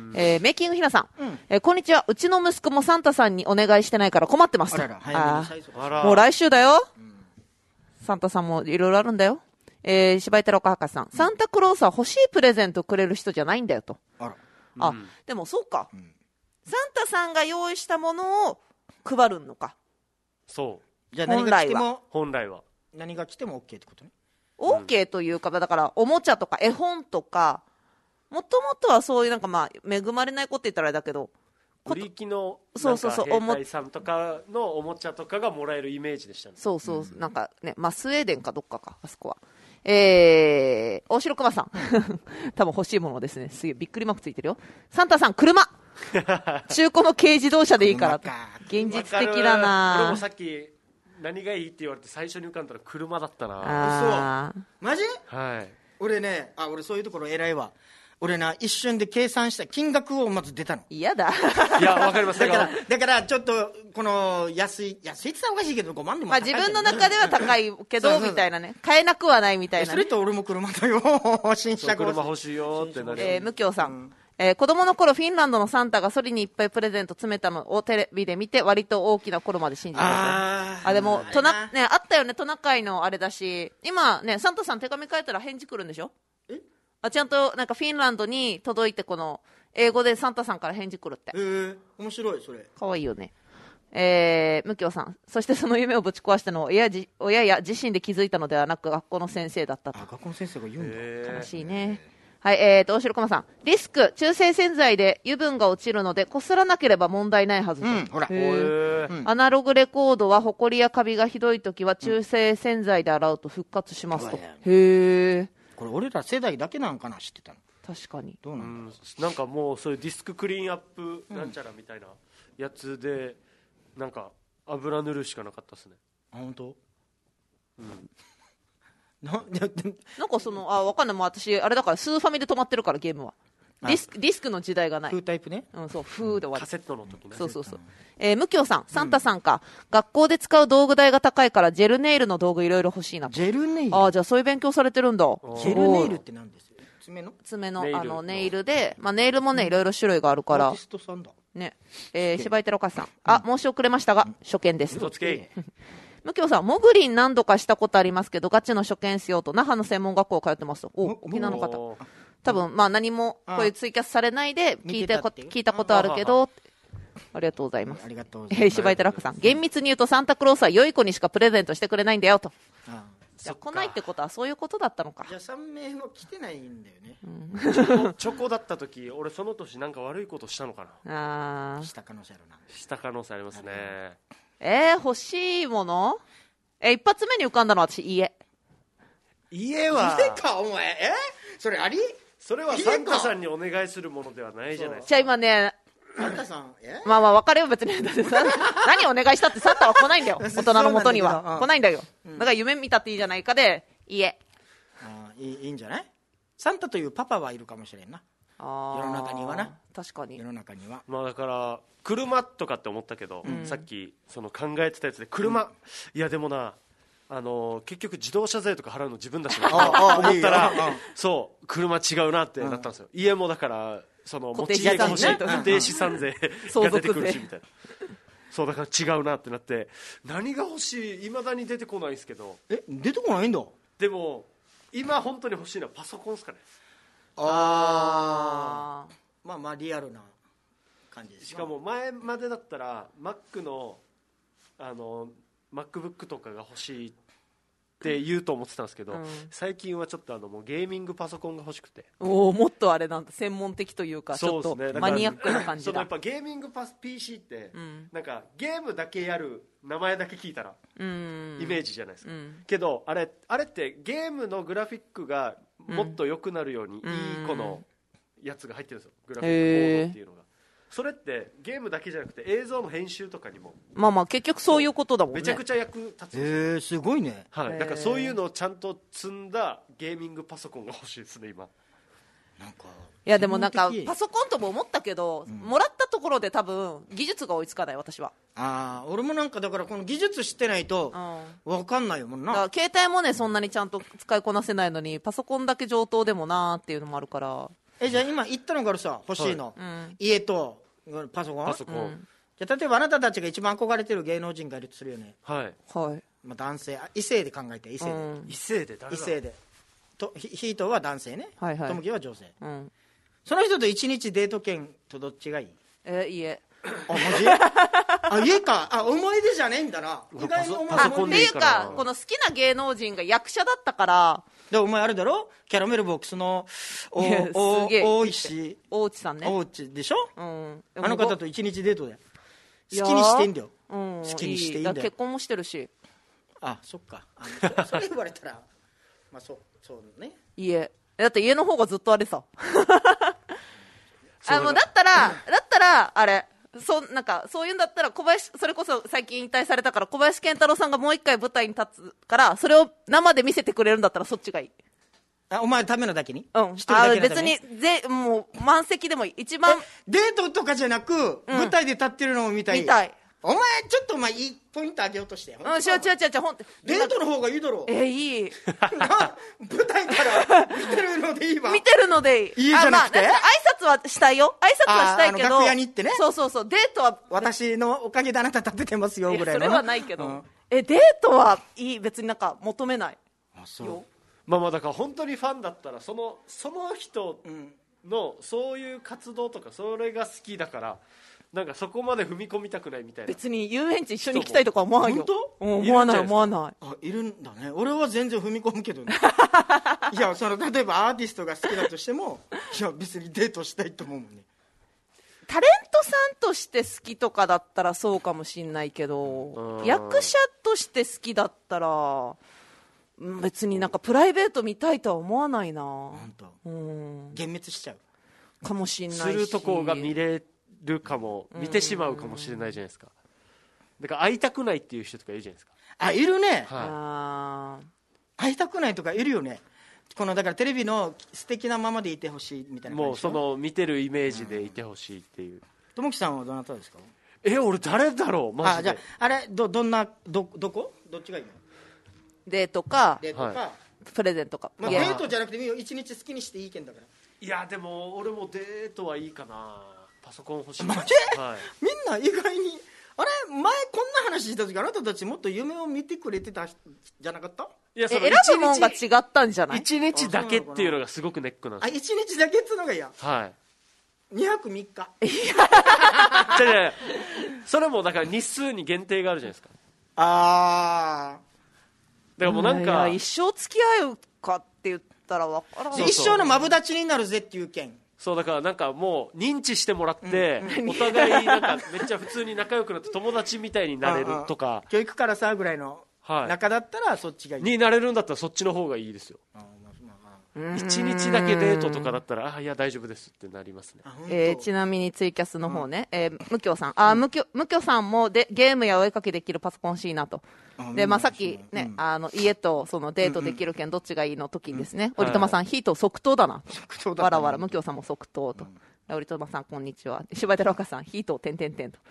えー、メイキングひなさん、うん、えー、こんにちは。うちの息子もサンタさんにお願いしてないから困ってますと。 あらら、早めにあら。もう来週だよ。うん、サンタさんもいろいろあるんだよ。えー、柴井太郎博士さん、サンタクロースは欲しいプレゼントくれる人じゃないんだよと。 あら。 あ、うん、でもそうか。うん、サンタさんが用意したものを配るのか。 そう。 じゃあ何が来ても本来は何が来ても OK ってことね。 OK というか、だからおもちゃとか絵本とか、もともとはそういうなんかまあ恵まれない子って言ったらあれだけど、 売り気のそうそうそう、 兵隊さんとかのおもちゃとかがもらえるイメージでしたね。 そうそう、うん、なんかね、まあスウェーデンかどっかか、あそこは。えー、大城熊さん。多分欲しいものですね。すげえびっくりマークついてるよ。サンタさん、車中古の軽自動車でいいから。現実的だな。 俺もさっき何がいいって言われて最初に浮かんだら車だったな。 あそうマジ？ はい。 俺ね、あ、俺そういうところ偉いわ。俺な、一瞬で計算した金額をまず出たの。 嫌だ。 いや、わかります。 だから、だからちょっと、この、安い、安いって言ったらおかしいけど、ごまんでも高い。まあ自分の中では高いけど、みたいなね。買えなくはないみたいな、ね。 それと俺も車だよ。新車車欲しいよってなる。 えー、無教さん。うんえー、子供の頃フィンランドのサンタがソリにいっぱいプレゼント詰めたのをテレビで見て割と大きな頃まで信じてた。あ、でも、トナ、ね、あったよね、トナカイのあれだし、今ね、サンタさん手紙書いたら返事来るんでしょ？え？あ、ちゃんとなんかフィンランドに届いてこの、英語でサンタさんから返事来るって。 えー、面白い、それ。 かわいいよね。えー、無教さん。そしてその夢をぶち壊したのを親じ親や自身で気づいたのではなく学校の先生だったと。 あ、学校の先生が言うんだ。 悲しいね。はい、えーと、大城駒さん。リスク、中性洗剤で油分が落ちるので、こすらなければ問題ないはずと。 うん、ほら。 アナログレコードは、ホコリやカビがひどいときは、中性洗剤で洗うと復活しますと。うん、へー。 これ、俺ら世代だけなんかな、知ってたの。 確かに。 どうなんだろう。なんかもう、そういうディスククリーンアップなんちゃらみたいなやつで、うん、なんか、油塗るしかなかったですね。 あ、本当？ うん。ななんかそのあ分かんないもう私あれだからスーファミで止まってるからゲームはディスクディスクの時代がない。 風タイプね。 うん、そう、風で終わる。 カセットの時ね。 そうそうそう。えー、無教さん、サンタさんか、うん、学校で使う道具代が高いからジェルネイルの道具いろいろ欲しいなと。 ジェルネイル。 ああ、じゃあそういう勉強されてるんだ。 ジェルネイルって何ですよ。爪の爪のあのネイルで、まあネイルもねいろいろ種類があるから。 アーティストさんだ。 ね、えー、柴井寺川さん、あ、申し遅れましたが初見です。 嘘つけ。 無教さん、モグリン何度かしたことありますけどガチの初見しようと那覇の専門学校通ってますと。お、沖縄の方。多分まあ何もこういうツイキャスされないで聞いてこ聞いたことあるけど、ありがとうございます。 ありがとうございます。 えー、柴井寺さん、厳密に言うとサンタクロースは良い子にしかプレゼントしてくれないんだよと。ああ、じゃあ来ないってことはそういうことだったのか。 じゃあさん名も来てないんだよね。 うん、チョコ、チョコだった時俺その年なんか悪いことしたのかな。ああ。 した可能性あるな。 した可能性ありますね。 えー、欲しいもの。えー、一発目に浮かんだのは私家。 家は。 家かお前。えそれあり？ それはサンタさんにお願いするものではないじゃないですか。 じゃあ今ね、 サンタさん、えまあまあ別れよ別に何お願いしたってサンタは来ないんだよ。大人の元には来ないんだよ。だから夢見たっていいじゃないかで家。 あいい、いいんじゃない？サンタというパパはいるかもしれんな。あ世の中にはな。 確かに。 世の中には。 まあだから車とかって思ったけど、うん、さっきその考えてたやつで車、うん、いやでもな。あのー、結局自動車税とか払うの自分だしなと思ったらそう車違うなってなったんですよ、うん、家もだからその持ち家が欲しい固定資産税が出てくるしみたいなそうだから違うなってなって何が欲しいいまだに出てこないんですけどえ出てこないんだでも今本当に欲しいのはパソコンですかねああまあまあリアルな感じですしかも前までだったら Mac のあのMacBook とかが欲しいって言うと思ってたんですけど、うん、最近はちょっとあのもうゲーミングパソコンが欲しくておもっとあれなんだ専門的というかちょっとマニアックな感じだそのやっぱゲーミングパス ピーシー って、うん、なんかゲームだけやる名前だけ聞いたら、うん、イメージじゃないですか、うん、けどあれ、あれってゲームのグラフィックがもっと良くなるように、うん、いいこのやつが入ってるんですよグラフィックボードっていうのがそれってゲームだけじゃなくて映像の編集とかにもまあまあ結局そういうことだもんねめちゃくちゃ役立つんですよ、 えー、すごいね、 はい、だからそういうのをちゃんと積んだゲーミングパソコンが欲しいですね今なんかいやでもなんかパソコンとも思ったけど、うん、もらったところで多分技術が追いつかない私はああ俺もなんかだからこの技術知ってないと分かんないもんな、 だから携帯もねそんなにちゃんと使いこなせないのにパソコンだけ上等でもなーっていうのもあるからえじゃあ今言ったのからさ欲しいの、はい、家とパソコン、 パソコン、うん、 じゃあ例えばあなたたちが一番憧れてる芸能人がいるとするよねはい、 はいまあ、男性異性で考えて異性で、うん、 異性で誰だ異性でとヒートは男性ね、 はいはい、 トムキは女性、うん、その人と一日デート券とどっちがいいえー、家あマジあ家かあ思い出じゃねえんだな意外に思い出っていうかこの好きな芸能人が役者だったからでお前あれだろキャラメルボックスのおお大石大内さんね大内でしょ、 うん、 あの方と一日デートで好きにしていいんだよ、 うん、 好きにしていいんだよ結婚もしてるしあそっかあそれ言われたらまあそうそうね家だって家の方がずっとあれさあもうだったらだったらあれそなんかそういうんだったら小林それこそ最近引退されたから小林賢太郎さんがもう一回舞台に立つからそれを生で見せてくれるんだったらそっちがいいあお前のためのだけにうんあ別にぜもう満席でもいい一番デートとかじゃなく、うん、舞台で立ってるのを見たい見たいお前ちょっとお前いいポイントあげようとしてうん違う違う違う違うほんデートの方がいいだろうえー、いい舞台から見てるのでいいわ見てるのでいいいいじゃなくて、 まあ、挨拶はしたいよ挨拶はしたいけど楽屋に行ってねそうそうそうデートは私のおかげであなた立ててますよぐらいのそれはないけど、うん、えデートはいい別になんか求めないあそうまあまあだから本当にファンだったらそのその人のそういう活動とかそれが好きだからなんかそこまで踏み込みたくないみたいな別に遊園地一緒に行きたいとか思わんよ本当、 うん、思わない思わないあいるんだね俺は全然踏み込むけどねいやその例えばアーティストが好きだとしてもいや別にデートしたいと思うもんねタレントさんとして好きとかだったらそうかもしんないけど役者として好きだったら別になんかプライベート見たいとは思わないな本当、うん、幻滅しちゃうかもしんないしするとこが見れるかも見てしまうかもしれないじゃないですかだから会いたくないっていう人とかいるじゃないですかあいるね、 はい、 会いたくないとかいるよねこのだからテレビの素敵なままでいてほしいみたいな感じ。 もうその見てるイメージでいてほしいっていう。 ともきさんはどなたですか？ え俺誰だろうマジで。 あじゃああれ ど, どんな ど, どこどっちがいいの？ デートかデートか、 はいプレゼントか、 まあ、 いやデートじゃなくていいよ、一日好きにしていいけんだから。 いやでも俺もデートはいいかな。パソコン欲しい。 マジ？ はい、 みんな意外にあれ前こんな話した時あなたたちもっと夢を見てくれてたじゃなかった？ いやその選ぶもんが違ったんじゃない？ 一日だけっていうのがすごくネックなんあですよ。 一日だけっつうのがいいや。 はいにはくみっか。 じゃあじゃあそれもだから日数に限定があるじゃないですか。 あだからもうなんいかや一生付き合うかって言ったら分からない。 あ一生のマブダチになるぜっていう件。 そうだからなんかもう認知してもらって、お互いなんかめっちゃ普通に仲良くなって友達みたいになれるとか、 教育からさぐらいのはい中だったらそっちがいい。 になれるんだったらそっちの方がいいですよ。一日だけデートとかだったらあいや大丈夫ですってなりますね。 あ本当えーちなみにツイキャスの方ね、えー、むきょうさん、あーむきょむきょさんもでゲームやお絵かきできるパソコン欲しいなと。 あで、まあ、さっきうんね、あの家とそのデートできるけんどっちがいいの時にですね、 うん折友さん、ヒート即答だな即答だったわらわら、むきょうさんも即答と、折友さんこんにちは、柴田若さんヒートてんてんてんと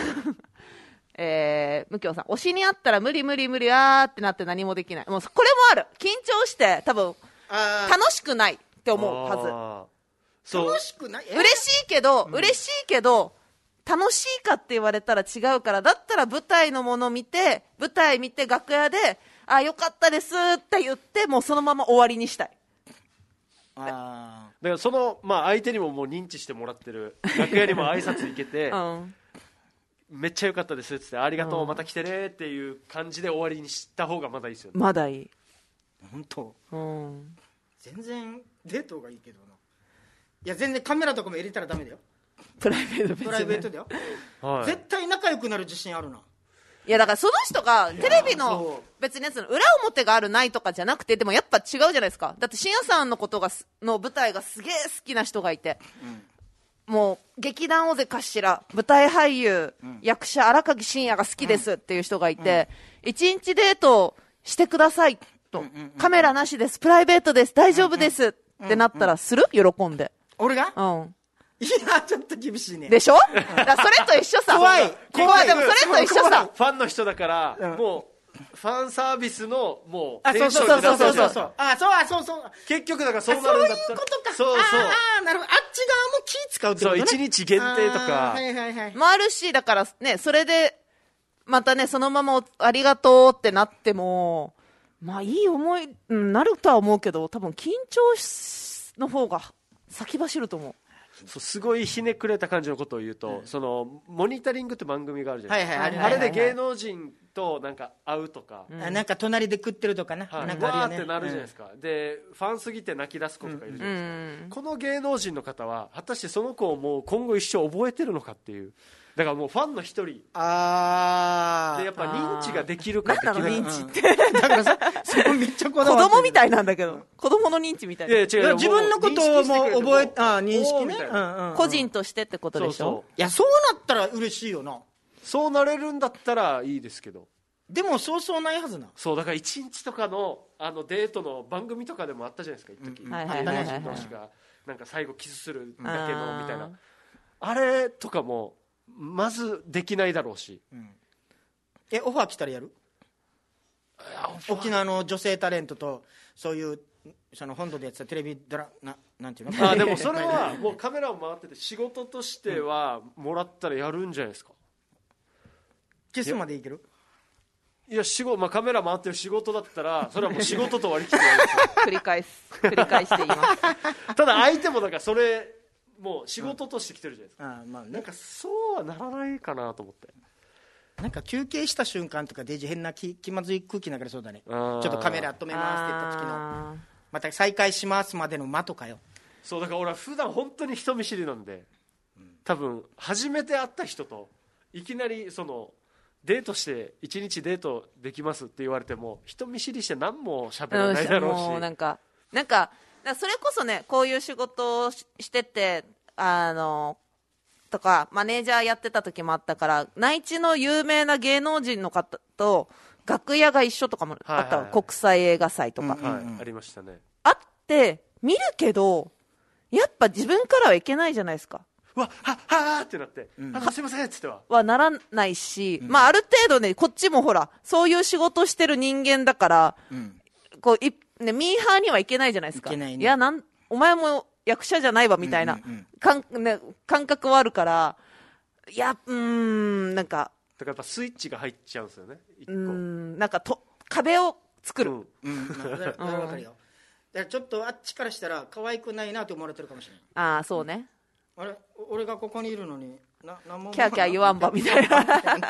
えー、むきょうさん、推しにあったら無理無理無理あーってなって何もできない。もうこれもある。緊張して多分あ楽しくないって思うはず。 あーそう楽しくない？え嬉しいけど、嬉しいけど楽しいかって言われたら違うから、だったら舞台のもの見て舞台見て楽屋であよかったですって言ってもうそのまま終わりにしたい。 あだからその、まあ、相手にももう認知してもらってる楽屋にも挨拶行けて、 うんめっちゃ良かったですってありがとう、また来てねっていう感じで終わりにした方がまだいいですよね。 まだいい、 ー本当うん、 全然デートがいいけどな。いや全然カメラとかも入れたらダメだよ。 プライベート別にプライベートだよ。 はい、 絶対仲良くなる自信あるな。 いやだからその人がテレビのそ別にやつの裏表があるないとかじゃなくて、でもやっぱ違うじゃないですか。だって深夜さんのことがすの舞台がすげえ好きな人がいて、もう劇団尾瀬頭舞台俳優、役者荒垣真也が好きですっていう人がいて、一日デートしてくださいと、カメラなしです、プライベートです、大丈夫ですってなったらする？喜んで。 俺がうんいやちょっと厳しいね。 でしょ？だからそれと一緒さ。 怖い怖い。でもそれと一緒さ。 ファンの人だから、 うんもうファンサービスのもうあそうそうそうそうそうそうそうあそうあそうそう結局だからそうなそういうるんだったらことか。 そうそうああなるほど。あっち側も気使うってことね。 そう一日限定とかあーはいはいはい。 もあるし、だからね、それで、またね、そのままおありがとうってなっても、まあいい思い、うん、なるとは思うけど、多分緊張しの方が先走ると思う。 そうすごいひねくれた感じのことを言うと、そのモニタリングって番組があるじゃないですか、 はいはいはいあれで芸能人となんか会うとか、 あなんか隣で食ってるとかな。 はい、 なんかあるよねわーってなるじゃないですか、でファンすぎて泣き出す子とかいるじゃないですか、この芸能人の方は果たしてその子をもう今後一生覚えてるのかっていう、だからもうファンの一人あでやっぱ認知ができるかできないか、 なんだろう認知あ。だからさ、そこめっちゃこ子だわってる供みたいなんだけど、子供の認知みたいな。 いや違ういや自分のことをもう覚えああ認識ね。 みたいな、 うんうん個人としてってことでしょ。 そうそういやそうなったら嬉しいよな。 そうなれるんだったらいいですけど、 でもそうそうないはずな。 そうだから一日とかのあのデートの番組とかでもあったじゃないですか一時、 うんはいはいはいはい芸能人同士がなんか最後キスするだけのみたいな、 あーあれとかもまずできないだろうし、 えオファー来たらやる？沖縄の女性タレントとそういうその本土でやってたテレビドラななんていうの？ あでもそれはもうカメラを回ってて仕事としてはもらったらやるんじゃないですか。 キスまでいける？ いや仕事、まあ、カメラ回ってる仕事だったらそれはもう仕事と割り切ってやるんですよ繰り返す。繰り返して言います。 ただ相手もだからそれもう仕事として来てるじゃないですか、 あまあね。 なんかそうはならないかなと思って。 なんか休憩した瞬間とかデジ変な気気まずい空気流れそうだね。ちあーょっとカメラ止めますって言った時のあまた再開しますまでの間とかよ。 そうだから俺は普段本当に人見知りなんで、多分初めて会った人といきなりそのデートして一日デートできますって言われても人見知りして何も喋らないだろうし、 もうなんかなんかだからそれこそね、こういう仕事をししててあのとかマネージャーやってた時もあったから、内地の有名な芸能人の方と楽屋が一緒とかもあったの、 はいはいはい国際映画祭とか、 はいありましたね。 あっって見るけどやっぱ自分からはいけないじゃないですか。 うわはっはーってなって、うん、あすいませんっつってははならないし、うん、まあある程度ねこっちもほらそういう仕事してる人間だから、うん、こういねミーハーにはいけないじゃないですか。いけないね。いやなんお前も役者じゃないわみたいな、うんうんうんかんね、感覚はあるから、いやうーんなんかだからやっぱスイッチが入っちゃうんですよね。一個うんなんかと壁を作る。うん、 うん、分かるよ。だからちょっとあっちからしたら可愛くないなと思われてるかもしれない。 ああそうね。 あれ俺がここにいるのにな何もキャーキャー言わんばみたいな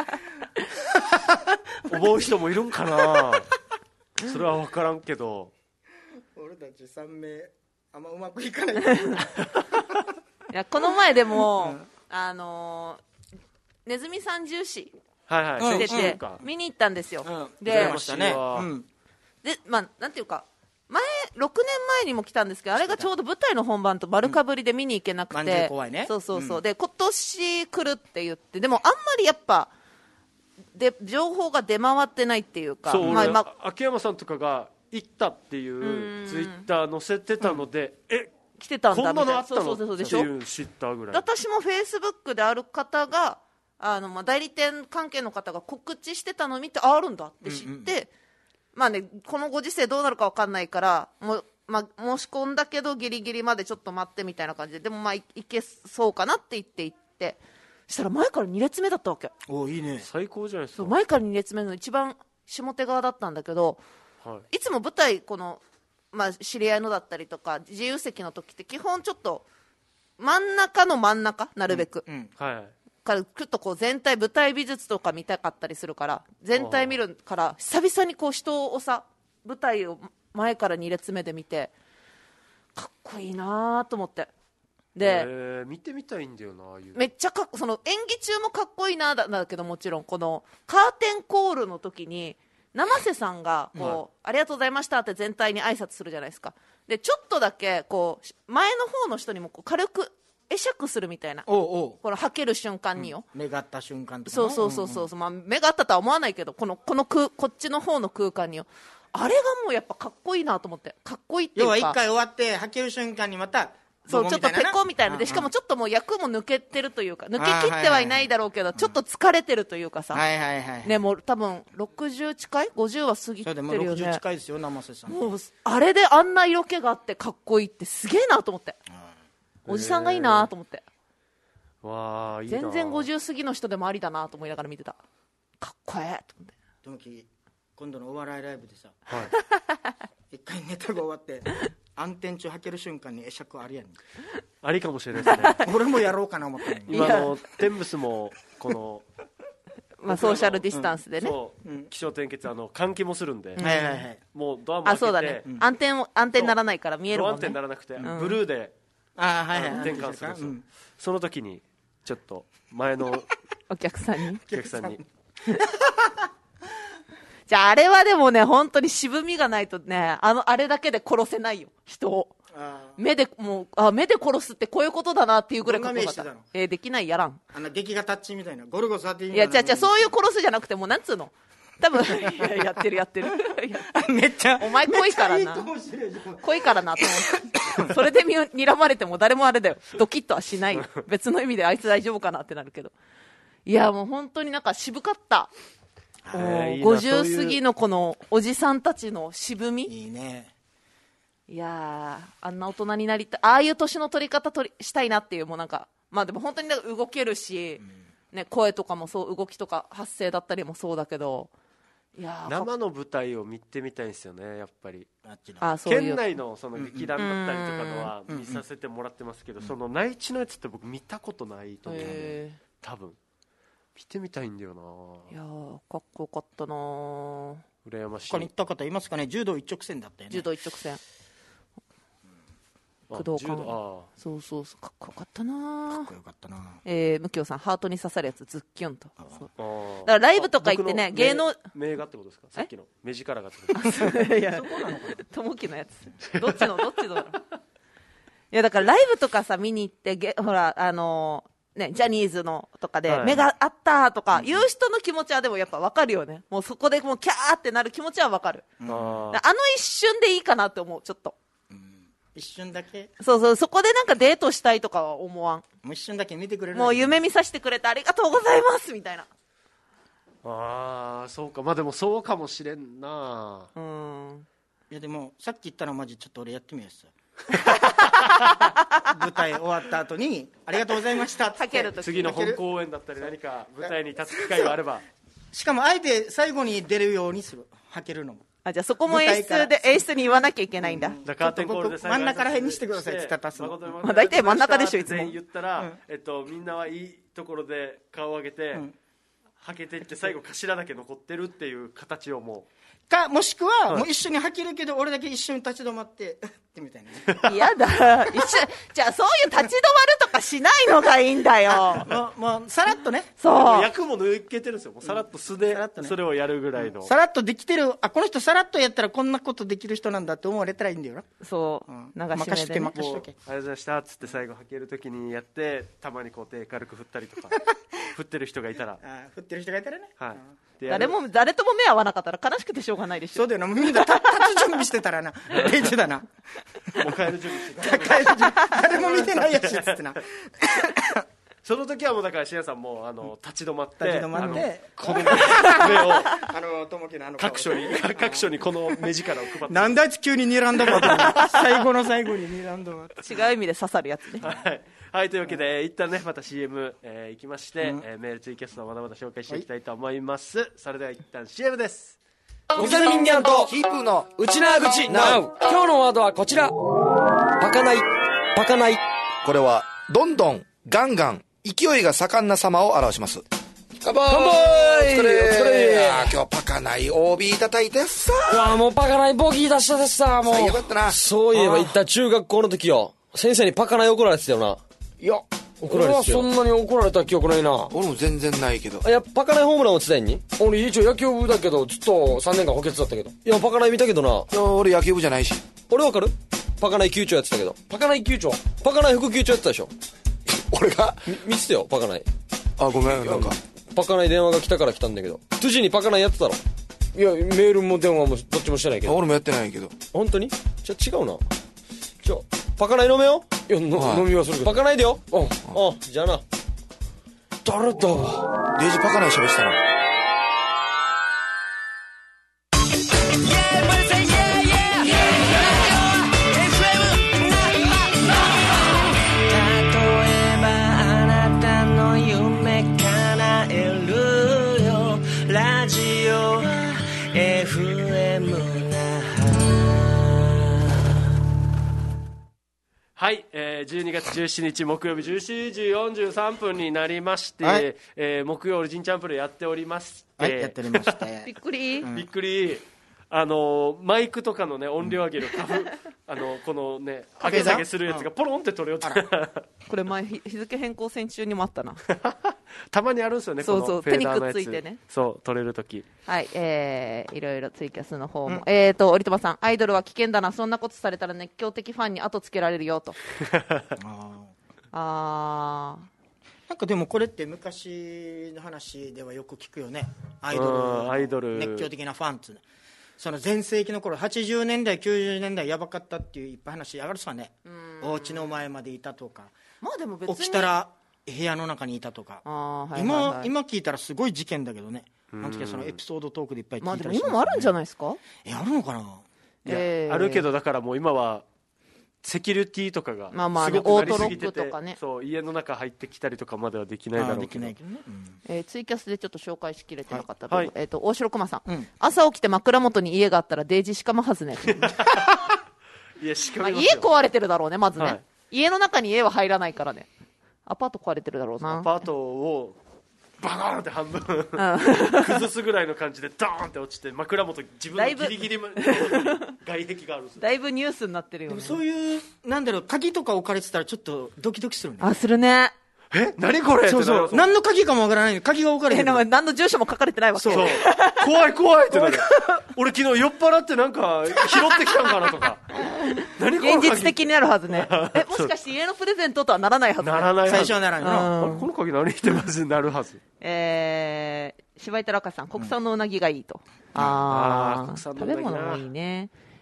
思う人もいるんかなそれは分からんけど俺たちさん名あんまうまくいかないいやこの前でも、うん、あのー、ネズミさん重視はいはい、 出て、うん、見に行ったんですよ、うん、で、 ましたね、うん、 でまあなんていうか前ろくねんまえにも来たんですけどあれがちょうど舞台の本番と丸かぶりで見に行けなくて、 うん怖いね、 そうそうそう、うん、で今年来るって言ってでもあんまりやっぱで情報が出回ってないっていうかそう、 まあまあ、秋山さんとかが行ったっていうツイッター載せてたので、うん、え来てたんだみたいなこんなのあったのっていう知ったぐらい。 私もフェイスブックである方があの、まあ、代理店関係の方が告知してたのを見て あ, あるんだって知って、うんうんまあね、このご時世どうなるか分かんないからもう、まあ、申し込んだけどギリギリまでちょっと待ってみたいな感じででもまあいけそうかなって言って行ってしたら前からに列目だったわけ。 おいいね最高じゃないですか。 そう前からに列目の一番下手側だったんだけど、はい、いつも舞台この、まあ、知り合いのだったりとか自由席の時って基本ちょっと真ん中の真ん中なるべく、うんうんはいからちょっとこう全体舞台美術とか見たかったりするから全体見るから久々にこう人をさ舞台を前からに列目で見てかっこいいなと思ってで、 えー、見てみたいんだよなああいうめっちゃかっその演技中もかっこいいなだだけどもちろんこのカーテンコールの時に生瀬さんがこう、はい、ありがとうございましたって全体に挨拶するじゃないですか。でちょっとだけこう前の方の人にもこう軽く会釈するみたいなおうおうこのはける瞬間によ、 うん、目が合った瞬間とかそうそうそうそう、うんうんまあ、目が合ったとは思わないけどこのこの空こっちの方の空間によあれがもうやっぱかっこいいなと思ってかっこいいっていうか要は一回終わってはける瞬間にまたそうちょっとペコみたいなでしかもちょっともう役も抜けてるというか抜けきってはいないだろうけどちょっと疲れてるというかさ、 はいはいはい、 ねもう多分ろくじゅう近いごじゅうは過ぎてるよね。 そうでもろくじゅう近いですよ生瀬さん。 もうあれであんな色気があってかっこいいってすげえなと思っておじさんがいいなと思ってわーいいな全然ごじゅう過ぎの人でもありだなと思いながら見てたかっこええと思ってともき今度のお笑いライブでさ、はい、一回ネタが終わって暗転中はける瞬間に会釈ありやんありかもしれないですね俺もやろうかな思ったのに今のテンブスもこのまあソーシャルディスタンスでね、 うん、そう気象点結あの換気もするんで、 うん、はいはいはいもうドアも開けてあそうだね、うん、暗転を暗転にならないから見えるもんね。 暗転にならなくて、うん、ブルーであはいはい、 転換するんですよ、うん、その時にちょっと前のお客さんにお客さんにじゃああれはでもね本当に渋みがないとねあのあれだけで殺せないよ人を目でもうあ目で殺すってこういうことだなっていうぐらいかっこよかった。えー、できないやらんあの劇画タッチみたいなゴルゴサーティーンいや違う違うそういう殺すじゃなくてもうなんつうの多分いややってるやってるめっちゃお前濃いからな濃いからなと思ってそれでに睨まれても誰もあれだよドキッとはしないよ別の意味であいつ大丈夫かなってなるけどいやもう本当になんか渋かったごじゅう過ぎのこのおじさんたちの渋みいいね。 いやあんな大人になりたいああいう年の取り方取りしたいなっていうもうなんかまあでも本当に動けるし、うんね、声とかもそう動きとか発声だったりもそうだけどいや生の舞台を見てみたいんですよねやっぱりあそういう県内のその劇団だったりとかのは見させてもらってますけど、うんうん、その内地のやつって僕見たことないと思うので多分見てみたいんだよな。 いやかっこよかったな羨ましい。 他に行った方いますかね。柔道一直線だったよね。 柔道一直線工藤館そうそうそうかっこよかったなかっこよかったな、 えー、向京さんハートに刺さるやつズッキュンとそうだからライブとか行ってね芸能目がってことですかさっきの目力がってことですかいやそこなのかな友樹のやつどっちのどっちだろういやだからライブとかさ見に行ってげほらあのーね、ジャニーズのとかで、はい、目があったとかいう人の気持ちはでもやっぱ分かるよね。もうそこでもうキャーってなる気持ちは分かる、うん、あの一瞬でいいかなって思うちょっと、うん、 一瞬だけそうそう、そこでなんかデートしたいとかは思わん。 もう一瞬だけ見てくれる。 もう夢見させてくれてありがとうございますみたいな。 ああそうか、まあでもそうかもしれんな。 うん。 いやでもさっき言ったらマジちょっと俺やってみようさ舞台終わった後にありがとうございましたってけると次の本公演だったり何か舞台に立つ機会があればしかもあえて最後に出るようにする、はけるのも。 あ、じゃあそこも演出で演出に言わなきゃいけないんだ。 だカーテンコールで最後真ん中ら辺にしてくださいって立たすの。 まあ大体真ん中でしょいつも全員言ったら、 うんえっと、みんなはいいところで顔を上げて、 んはけていって最後頭だけ残ってるっていう形をもかもしくは、 はいもう一緒にはけるけど俺だけ一緒に立ち止まってってみたいな嫌だ。一緒、じゃあそういう立ち止まるとかしないのがいいんだよ。 もうもうさらっとねうそう。 役も抜けてるんですよ。もうさらっと素でさらっとねそれをやるぐらいの、 さらっとできてる、あこの人さらっとやったらこんなことできる人なんだって思われたらいいんだよな。 そう。 うん流し目で、ね。 任しとけ任しもうとけありがとうございましたっつって最後はけるときにやってたまにこう手軽く振ったりとか振ってる人がいたら、 あ振ってる人がいたらね、 はいうんでやる誰も、誰とも目合わなかったら悲しくてしょうがないでしょ。 そうだよな、もうみんな立立つ準備してたらなレジだなもう帰る準備して帰る準備誰も見てないやしっつってなその時はもうだからしやさんもあの立ち止まって立ち止まってあのこの目をあの友樹のあの顔各所に各所にこの目力を配ってなんであいつ急に睨んだわと思って最後の最後に睨んだわ違う意味で刺さるやつね。 はい、はい、というわけで一旦ねまた シーエム、えー、行きまして、えーメールツイキャストをまだまだ紹介していきたいと思います、それでは一旦 シーエム です。 おきゃみんにゃんとキープの内縄口 Now。 今日のワードはこちら。パカないパカない。 これはどんどんガンガン勢いが盛んな様を表します。乾杯乾杯お疲れお疲れいやー今日パカない オービー 叩いてさうわもうパカないボギー出したでさもう。 よかったな。 そういえば言った中学校の時よ。先生にパカない怒られてたよな。 いや怒られてたよ。そんなに怒られた記憶ないな。 俺も全然ないけど。 いや、パカないホームランを伝えんに俺一応野球部だけど、ずっとさんねんかん補欠だったけど。いや、パカない見たけどな。 いや俺野球部じゃないし。 俺わかるパカない球長やってたけど。パカない球長パカない副球長やってたでしょ。 俺がみ見てたよ、パカない。 あごめんなんかパカない電話が来たから来たんだけど。トゥジにパカないやってたろ。いや、メールも電話もどっちもしてないけど。 俺もやってないけど。 本当にじゃあ違うな。ちょ、パカない飲めよ。いや、の、 はい飲みはするけど。パカないでよ。うん。あ、じゃあな。誰だわ。 デイジパカない喋ってたな。 はい、えー、じゅうにがつじゅうしちにち木曜日じゅうしちじよんじゅうさんぷんになりまして、 はいえー、木曜オリジンチャンプルやっておりまして、 はいやっておりましびってくり、 びっくり、あのーマイクとかのね音量上げるカフあのこのね上げ下げするやつがポロンって取れよってこれ前日日付変更線中にもあったな。 たまにあるんですよね。 そうそうこのフェーダーのやつ手にくっついてねそう取れるとき。 はい、えー、いろいろツイキャスの方も、えーと織友さん、アイドルは危険だな、そんなことされたら熱狂的ファンに後つけられるよと。あなんかでもこれって昔の話ではよく聞くよね。アイドうんルアイドル熱狂的なファンっつうの。その全盛期の頃はちじゅうねんだいきゅうじゅうねんだいやばかったっていういっぱい話上がるさね。お家の前までいたとか、 ーまあでも別に起きたら部屋の中にいたとか。 あー、はいはいはい、 今今聞いたらすごい事件だけどね。あの時はそのエピソードトークでいっぱい聞いたまあでもりします今もあるんじゃないですか。 えあるのかな。 いやえーあるけどだからもう今はセキュリティとかがまあまあねすごくなりすぎてて、 オートロックとかねそう家の中入ってきたりとかまではできないだあーできろうけど。 ないけどね、うんえーツイキャスでちょっと紹介しきれてなかった部分、 はいはいえー、と大城駒さん、 うん朝起きて枕元に家があったらデイジーしかまはずねいやしかまあも家壊れてるだろうねまずね、 はい家の中に家は入らないからね。アパート壊れてるだろうな。 アパートをバカーンって半分うん崩すぐらいの感じでドーンって落ちて枕元自分のギリギリまで外壁があるんですよ。 だいぶニュースになってるよね。 でもそういうなんだろう鍵とか置かれてたらちょっとドキドキするね。 あするね。 え何これそうそうってなる何の鍵かもわからないのに鍵が置かれてる。 えなんか何の住所も書かれてないわけ。 そう怖い怖いってなる俺昨日酔っ払ってなんか拾ってきたんかなとか何この鍵現実的になるはずね。えもしかして家のプレゼントとはならないはずね。 ならないはず最初はならんよな。 あれこの鍵何ってまずなるはず。 えー、柴井寺若さん、国産のうなぎがいいと。 あーあー国産のうなぎな食べ物もいいね。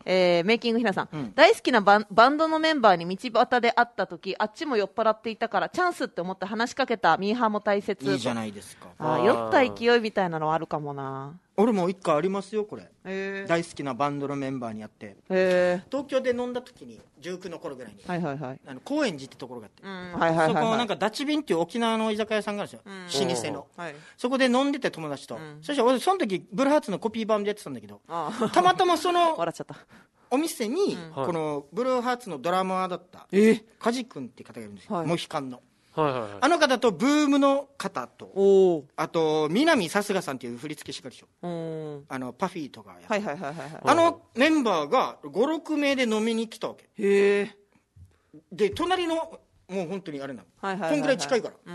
えー、メイキングひなさん、 うん、 大好きなバン、バンドのメンバーに道端で会った時あっちも酔っ払っていたからチャンスって思って話しかけたミーハーも大切。 いいじゃないですか。 あ酔った勢いみたいなのはあるかもな。 俺も一個ありますよこれ。 へー大好きなバンドのメンバーに会って、 へ東京で飲んだ時にじゅうきゅうの頃ぐらいに、 はいはいはい、 あの高円寺ってところがあって、 うんはいはいはいはい、 そこなんかダチビンっていう沖縄の居酒屋さんがあるんですよ、 うん、 老舗の、 はい、 そこで飲んでて友達と、うん、そしたら俺その時ブルーハーツのコピー版でやってたんだけど、 あたまたまその笑っちゃったお店に、 うん、 このブルーハーツのドラマーだった梶君っていう方がいるんですよ、はい、モヒカンの、 はいはいはい、 あの方とブームの方と、 おあと南さすがさんっていう振付師がでしょ、あのパフィーとかやって、 はいはいはいはい、 あのメンバーがごろくめいで飲みに来たわけ。 へえ。 で隣のもう本当にあれなの、 はいはいはいはい、 こんぐらい近いから、うん、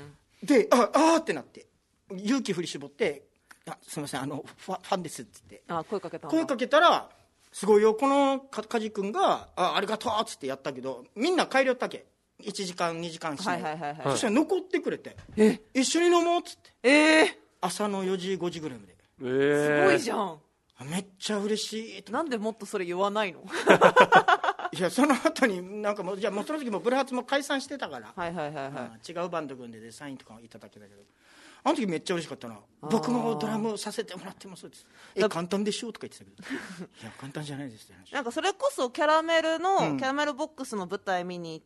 でああーってなって勇気振り絞ってあすみませんあのファ、ファンですって言ってあ声かけた声かけたらすごいよこの梶君が あ, ありがとうっつってやったけどみんな帰りよったけいちじかんにじかんしない、はいはいはいはい、そしたら残ってくれてえ一緒に飲もうっつって、えー、朝のよじごじぐらいまで、 えー、すごいじゃん。 めっちゃ嬉しい。 なんでもっとそれ言わないのいやその後になんかもうじゃあもうその時もブルーハーツも解散してたから、 はいはいはいはい、 違うバンド組んでデサインとかいただけだけどあの時めっちゃ嬉しかったな。僕もドラムさせてもらってますってえ簡単でしょとか言ってたけどいや簡単じゃないですって話。 なんかそれこそキャラメルの、うん、キャラメルボックスの舞台見に行って、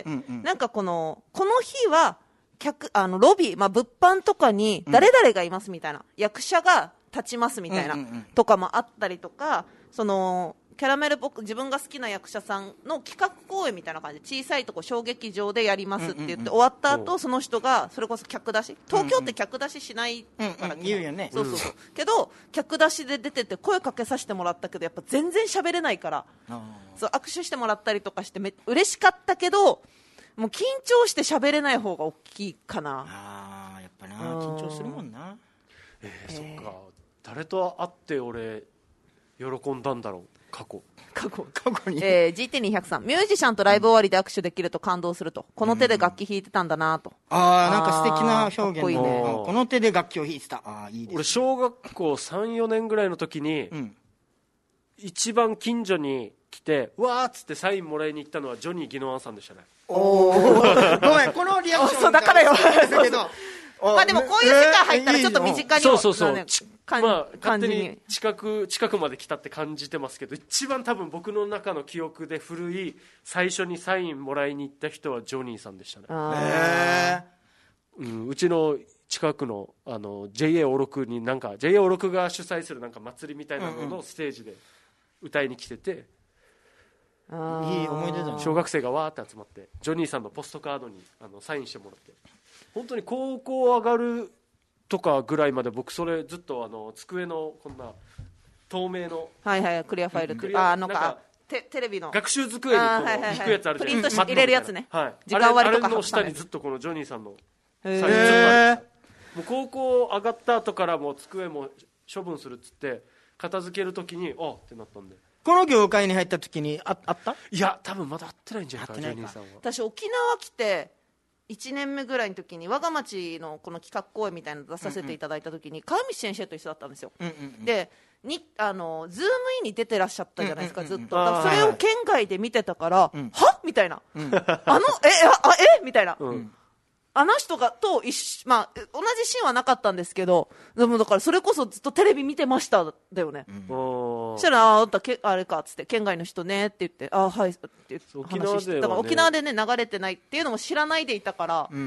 うんうん、なんかこのこの日は客あのロビー、まあ、物販とかに誰々がいますみたいな、うん、役者が立ちますみたいな、うんうんうん、とかもあったりとかそのキャラメルボックス自分が好きな役者さんの企画公演みたいな感じで小さいとこ小劇場でやりますって言って、うんうんうん、終わった後その人がそれこそ客出し東京って客出ししないから、 うんうん、言うよね。 そうそうそう、うん、けど客出しで出てて声かけさせてもらったけどやっぱ全然喋れないからそう握手してもらったりとかしてめ嬉しかったけどもう緊張して喋れない方が大きいかな。 あーやっぱな緊張するもんな。 えー、そっか誰と会って俺喜んだんだろう過去過去過去に、 えー、ジーティーにひゃくさんミュージシャンとライブ終わりで握手できると感動するとこの手で楽器弾いてたんだなと、 うん、ああなんか素敵な表現ね。この手で楽器を弾いてたあいいです、ね、 俺小学校 さん,よ 年ぐらいの時に、うん、一番近所に来てわーっつってサインもらいに行ったのはジョニー・ギノワンさんでしたね。 おーごめんこのリアクションそうだからよまあでもこういう世界入ったらちょっと身近にそうそうそう、まあ、勝手に近く近くまで来たって感じてますけど一番多分僕の中の記憶で古い最初にサインもらいに行った人はジョニーさんでしたね。 へー、うん、うちの近くの, あの ジェイエー おろくになんか ジェイエー おろくが主催するなんか祭りみたいなののステージで歌いに来てて、 うんうん、いい思い出だね。 小学生がわーって集まってジョニーさんのポストカードにあのサインしてもらって本当に高校上がるとかぐらいまで僕それずっとあの机のこんな透明のはいはいクリアファイルってあなんかテ, テレビの学習机にこう引くやつあるじゃないですか。 プリントして入れるやつね、 はい、 時間割とかあれの下にずっとこのジョニーさんのサインずっとある。もう高校上がった後からもう机も処分するっつって片付けるときにあってなったんで。 この業界に入った時に あ, あったいや多分まだ会ってないんじゃないかなジョニーさんは。 私沖縄来ていちねんめぐらいの時に我が町のこの企画公演みたいなの出させていただいた時に、うんうん、川道先生と一緒だったんですよ、うんうんうん、でにあのズームインに出てらっしゃったじゃないですか、うんうんうん、ずっとだからそれを県外で見てたから、うん、はみたいな、うん、あのえあえみたいな、うんあの人がと一緒、まあ、同じシーンはなかったんですけどでもだからそれこそずっとテレビ見てましただよね、うん、そしたら あ, あ, たけあれかっつって県外の人ねって言ってあはいって言って話して、ね、だから沖縄でね流れてないっていうのも知らないでいたから、うん、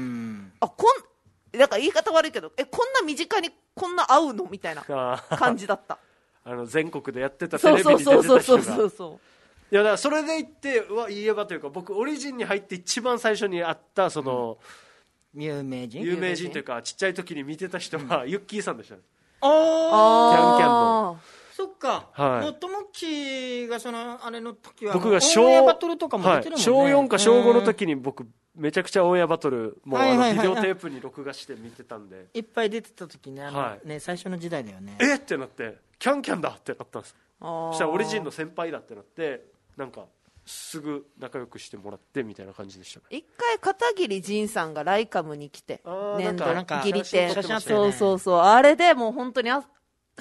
あこんだから言い方悪いけどえこんな身近にこんな会うのみたいな感じだったあの全国でやってたテレビに出てた人がそうそうそうそうそういやだからそれで言っては言えばというか僕オリジンに入って一番最初に会ったその、うん有名人有名人というかちっちゃい時に見てた人は、うん、ユッキーさんでしたね。 あキャンキャンのそっか、はい、もうともきがそのあれの時は僕が小オンエアバトルとかも出てるもんね、はい、 小よんか小ごの時に僕めちゃくちゃオンエアバトルもうあのビデオテープに録画して見てたんでいっぱい出てた時ねあの、はい、ね最初の時代だよね。 えってなってキャンキャンだってなったんです。そしたらオリジンの先輩だってなってなんかすぐ仲良くしてもらってみたいな感じでした。 一回片桐仁さんがライカムに来て年度ギリ店、 ね、 そうそうそうあれでもう本当にあ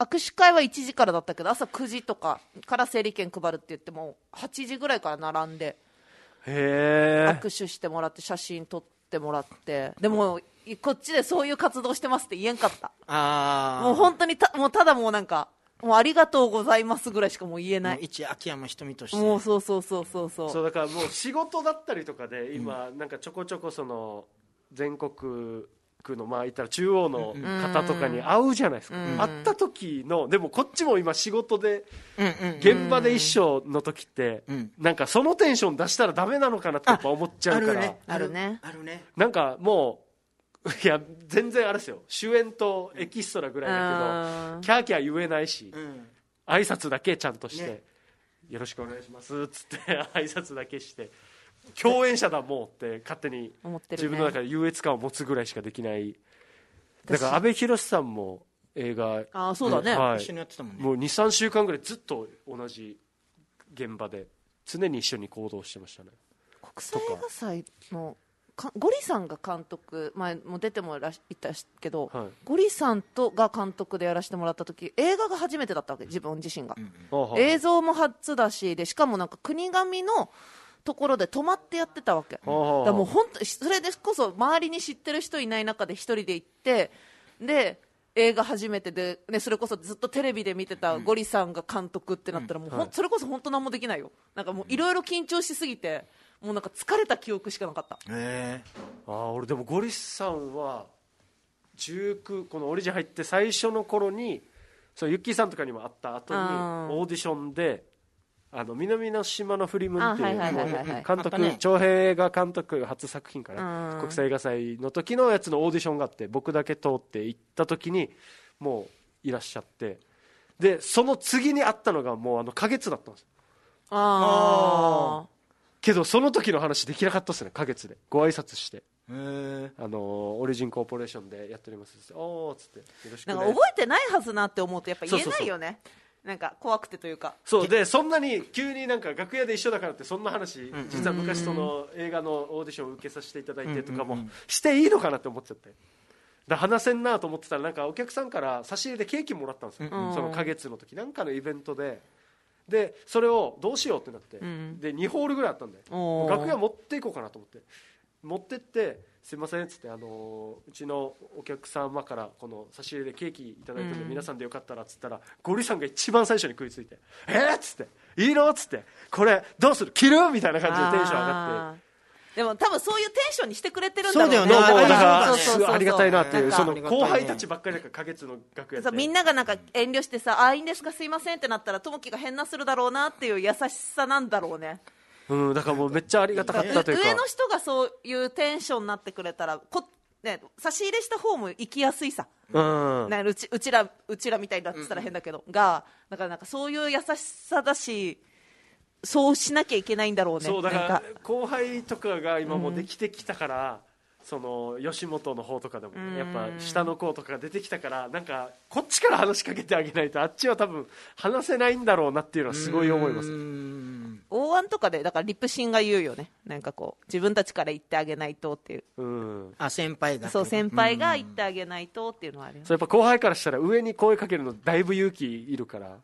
握手会はいちじからだったけど朝くじとかから整理券配るって言ってもはちじぐらいから並んでへー握手してもらって写真撮ってもらってでもこっちでそういう活動してますって言えんかった。 あもう本当にたもうただもうなんかもうありがとうございますぐらいしかもう言えない。 一秋山ひとみとしてもうそうそうそうそうそうそうだからもう仕事だったりとかで今なんかちょこちょこその全国区のまあ言ったら中央の方とかに会うじゃないですか、 うん会った時のでもこっちも今仕事でうんうん現場で一緒の時ってうんなんかそのテンション出したらダメなのかなってやっぱ思っちゃうから、 ねあるねあるねなんかもういや全然あれですよ主演とエキストラぐらいだけどキャーキャー言えないし、 うん挨拶だけちゃんとして、 ねよろしくお願いしますっつって挨拶だけして共演者だもうって勝手に思ってるね自分の中で優越感を持つぐらいしかできない。だから阿部寛さんも映画ああそうだね、 はい一緒にやってたもんねもう にさんしゅうかんぐらいずっと同じ現場で常に一緒に行動してましたね。 国際映画祭のかゴリさんが監督前も出てもらしいたけど、 はいゴリさんとが監督でやらせてもらった時映画が初めてだったわけ自分自身が、 はあ映像も初だしでしかもなんか国神のところで泊まってやってたわけ、 はあだからもう本当それでこそ周りに知ってる人いない中で一人で行ってで映画初めてで、ね、それこそずっとテレビで見てたゴリさんが監督ってなったらもうほん、 はいそれこそ本当何もできないよ。なんかもういろいろ緊張しすぎてもうなんか疲れた記憶しかなかった。 へああ俺でもゴリさんはじゅうきゅうこのオリジン入って最初の頃にそうユッキーさんとかにも会った後にあーオーディションであの南の島のフリムンっていうあはいはいはいはいはい監あった督ね長編映画監督初作品かうなん国際映画祭の時のやつのオーディションがあって僕だけ通って行った時にもういらっしゃってでその次に会ったのがもうあの花月だったんですよ。 あけどその時の話できなかったですね。花月でご挨拶してえあのオリジンコーポレーションでやっておりますおーっつってよろしくあ、 ねなんか覚えてないはずなって思うとやっぱ言えないよね。なんか怖くてというかそうでそんなに急になんか楽屋で一緒だからってそんな話実は昔その映画のオーディションを受けさせていただいてとかもしていいのかなって思っちゃってだ話せんなと思ってたらなんかお客さんから差し入れでケーキもらったんですよ、 うんその花月の時なんかのイベントででそれをどうしようってなって、 んでにホールぐらいあったんでおー楽屋持っていこうかなと思って持ってってすいませんっつってあのうちのお客様からこの差し入れでケーキいただいたんで、 うん皆さんでよかったらっつったらゴリさんが一番最初に食いついてえーっつっていいのっつってこれどうする着るみたいな感じでテンション上がってあーでも多分そういうテンションにしてくれてるんだろうね。 そうだよねもうだからそうそうそうそうありがたいなっていうなんかそのありがたいね後輩たちばっかりだから花月の楽屋ってさみんながなんか遠慮してさあいいんですかすいませんってなったらともきが変なするだろうなっていう優しさなんだろうね。 うん、だからもうめっちゃありがたかったというか上の人がそういうテンションになってくれたらこ、ね、差し入れした方も行きやすいさ、 うんね、うちうちらうちらみたいになってたら変だけど、がだからなんかそういう優しさだしそうしなきゃいけないんだろうね。 そうだからなんか後輩とかが今もうできてきたから、その吉本の方とかでもね、やっぱ下の子とかが出てきたからなんかこっちから話しかけてあげないとあっちは多分話せないんだろうなっていうのはすごい思います。 大腕とかでだからリップシンが言うよね。なんかこう自分たちから言ってあげないとっていううんあ先輩がそう先輩が言ってあげないとっていうのはあるよね。 そうやっぱ後輩からしたら上に声かけるのだいぶ勇気いるから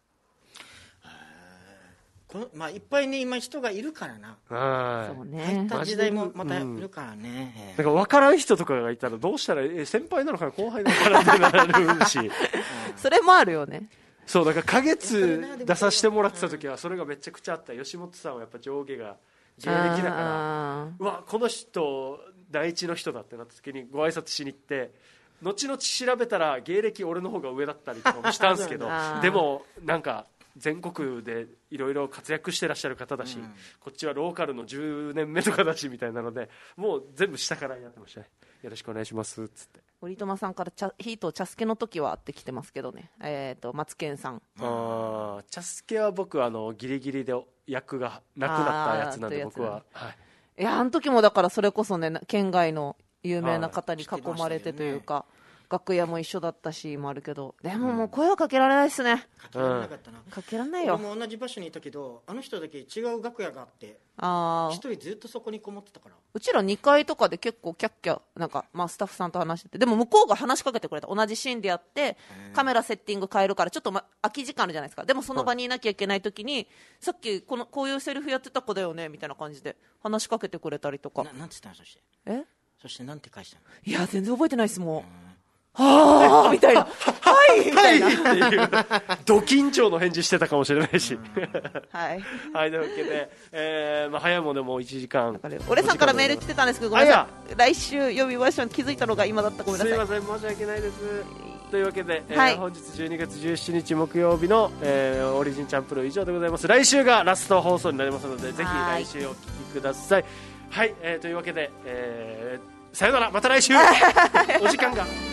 このまあいっぱいね今人がいるからなはいそうね入った時代もまたいるからね、 だから分からん人とかがいたらどうしたらえ先輩なのかな後輩なのかなってなるしそれもあるよね。 そうだから花月出させてもらってた時はそれがめちゃくちゃあった。吉本さんはやっぱ上下が芸歴だからあうわこの人第一の人だってなった時にご挨拶しに行って後々調べたら芸歴俺の方が上だったりとかもしたんですけどあーでもなんか全国でいろいろ活躍してらっしゃる方だし、こっちはローカルのじゅうねんめとかだしみたいなのでもう全部下からやってましたね。よろしくお願いしますっつって堀友さんからチャヒート茶助の時はってきてますけどね。えっ、とマツケンさんあ茶助は僕あのギリギリで役がなくなったやつなんであー僕は、はい、 いやあの時もだからそれこそね県外の有名な方に囲まれてというか、 楽屋も一緒だったしもあるけど、でももう声はかけられないですね。 かけられなかったな、 かけられないよ。 俺も同じ場所にいたけど、あの人だけ違う楽屋があって、 あ一人ずっとそこにこもってたから。 うちらにかいとかで結構キャッキャなんか、まあ、スタッフさんと話してて、でも向こうが話しかけてくれた。同じシーンでやってカメラセッティング変えるからちょっと、ま、空き時間あるじゃないですか。でもその場にいなきゃいけない時に、さっきこのこういうセリフやってた子だよねみたいな感じで話しかけてくれたりとか。 ななんて言ったの？そしてえそしてなんて返したの？ いや全然覚えてないですもん。はあみたいなはいみたいな、 はいっていうド緊張の返事してたかもしれないしはいはいというわけで、えーまあ、早いもんでもういちじかん。 俺さんからメール来てたんですけど、ごめんなさい、来週呼びましょう。気づいたのが今だった。ごめんなさい。 すいません申し訳ないです。というわけで、えーはい本日じゅうにがつじゅうしちにち木曜日の、えーオリジンチャンプルー以上でございます。来週がラスト放送になりますので、ぜひはい来週お聞きください。はい、えーというわけで、えーさよなら、また来週お時間が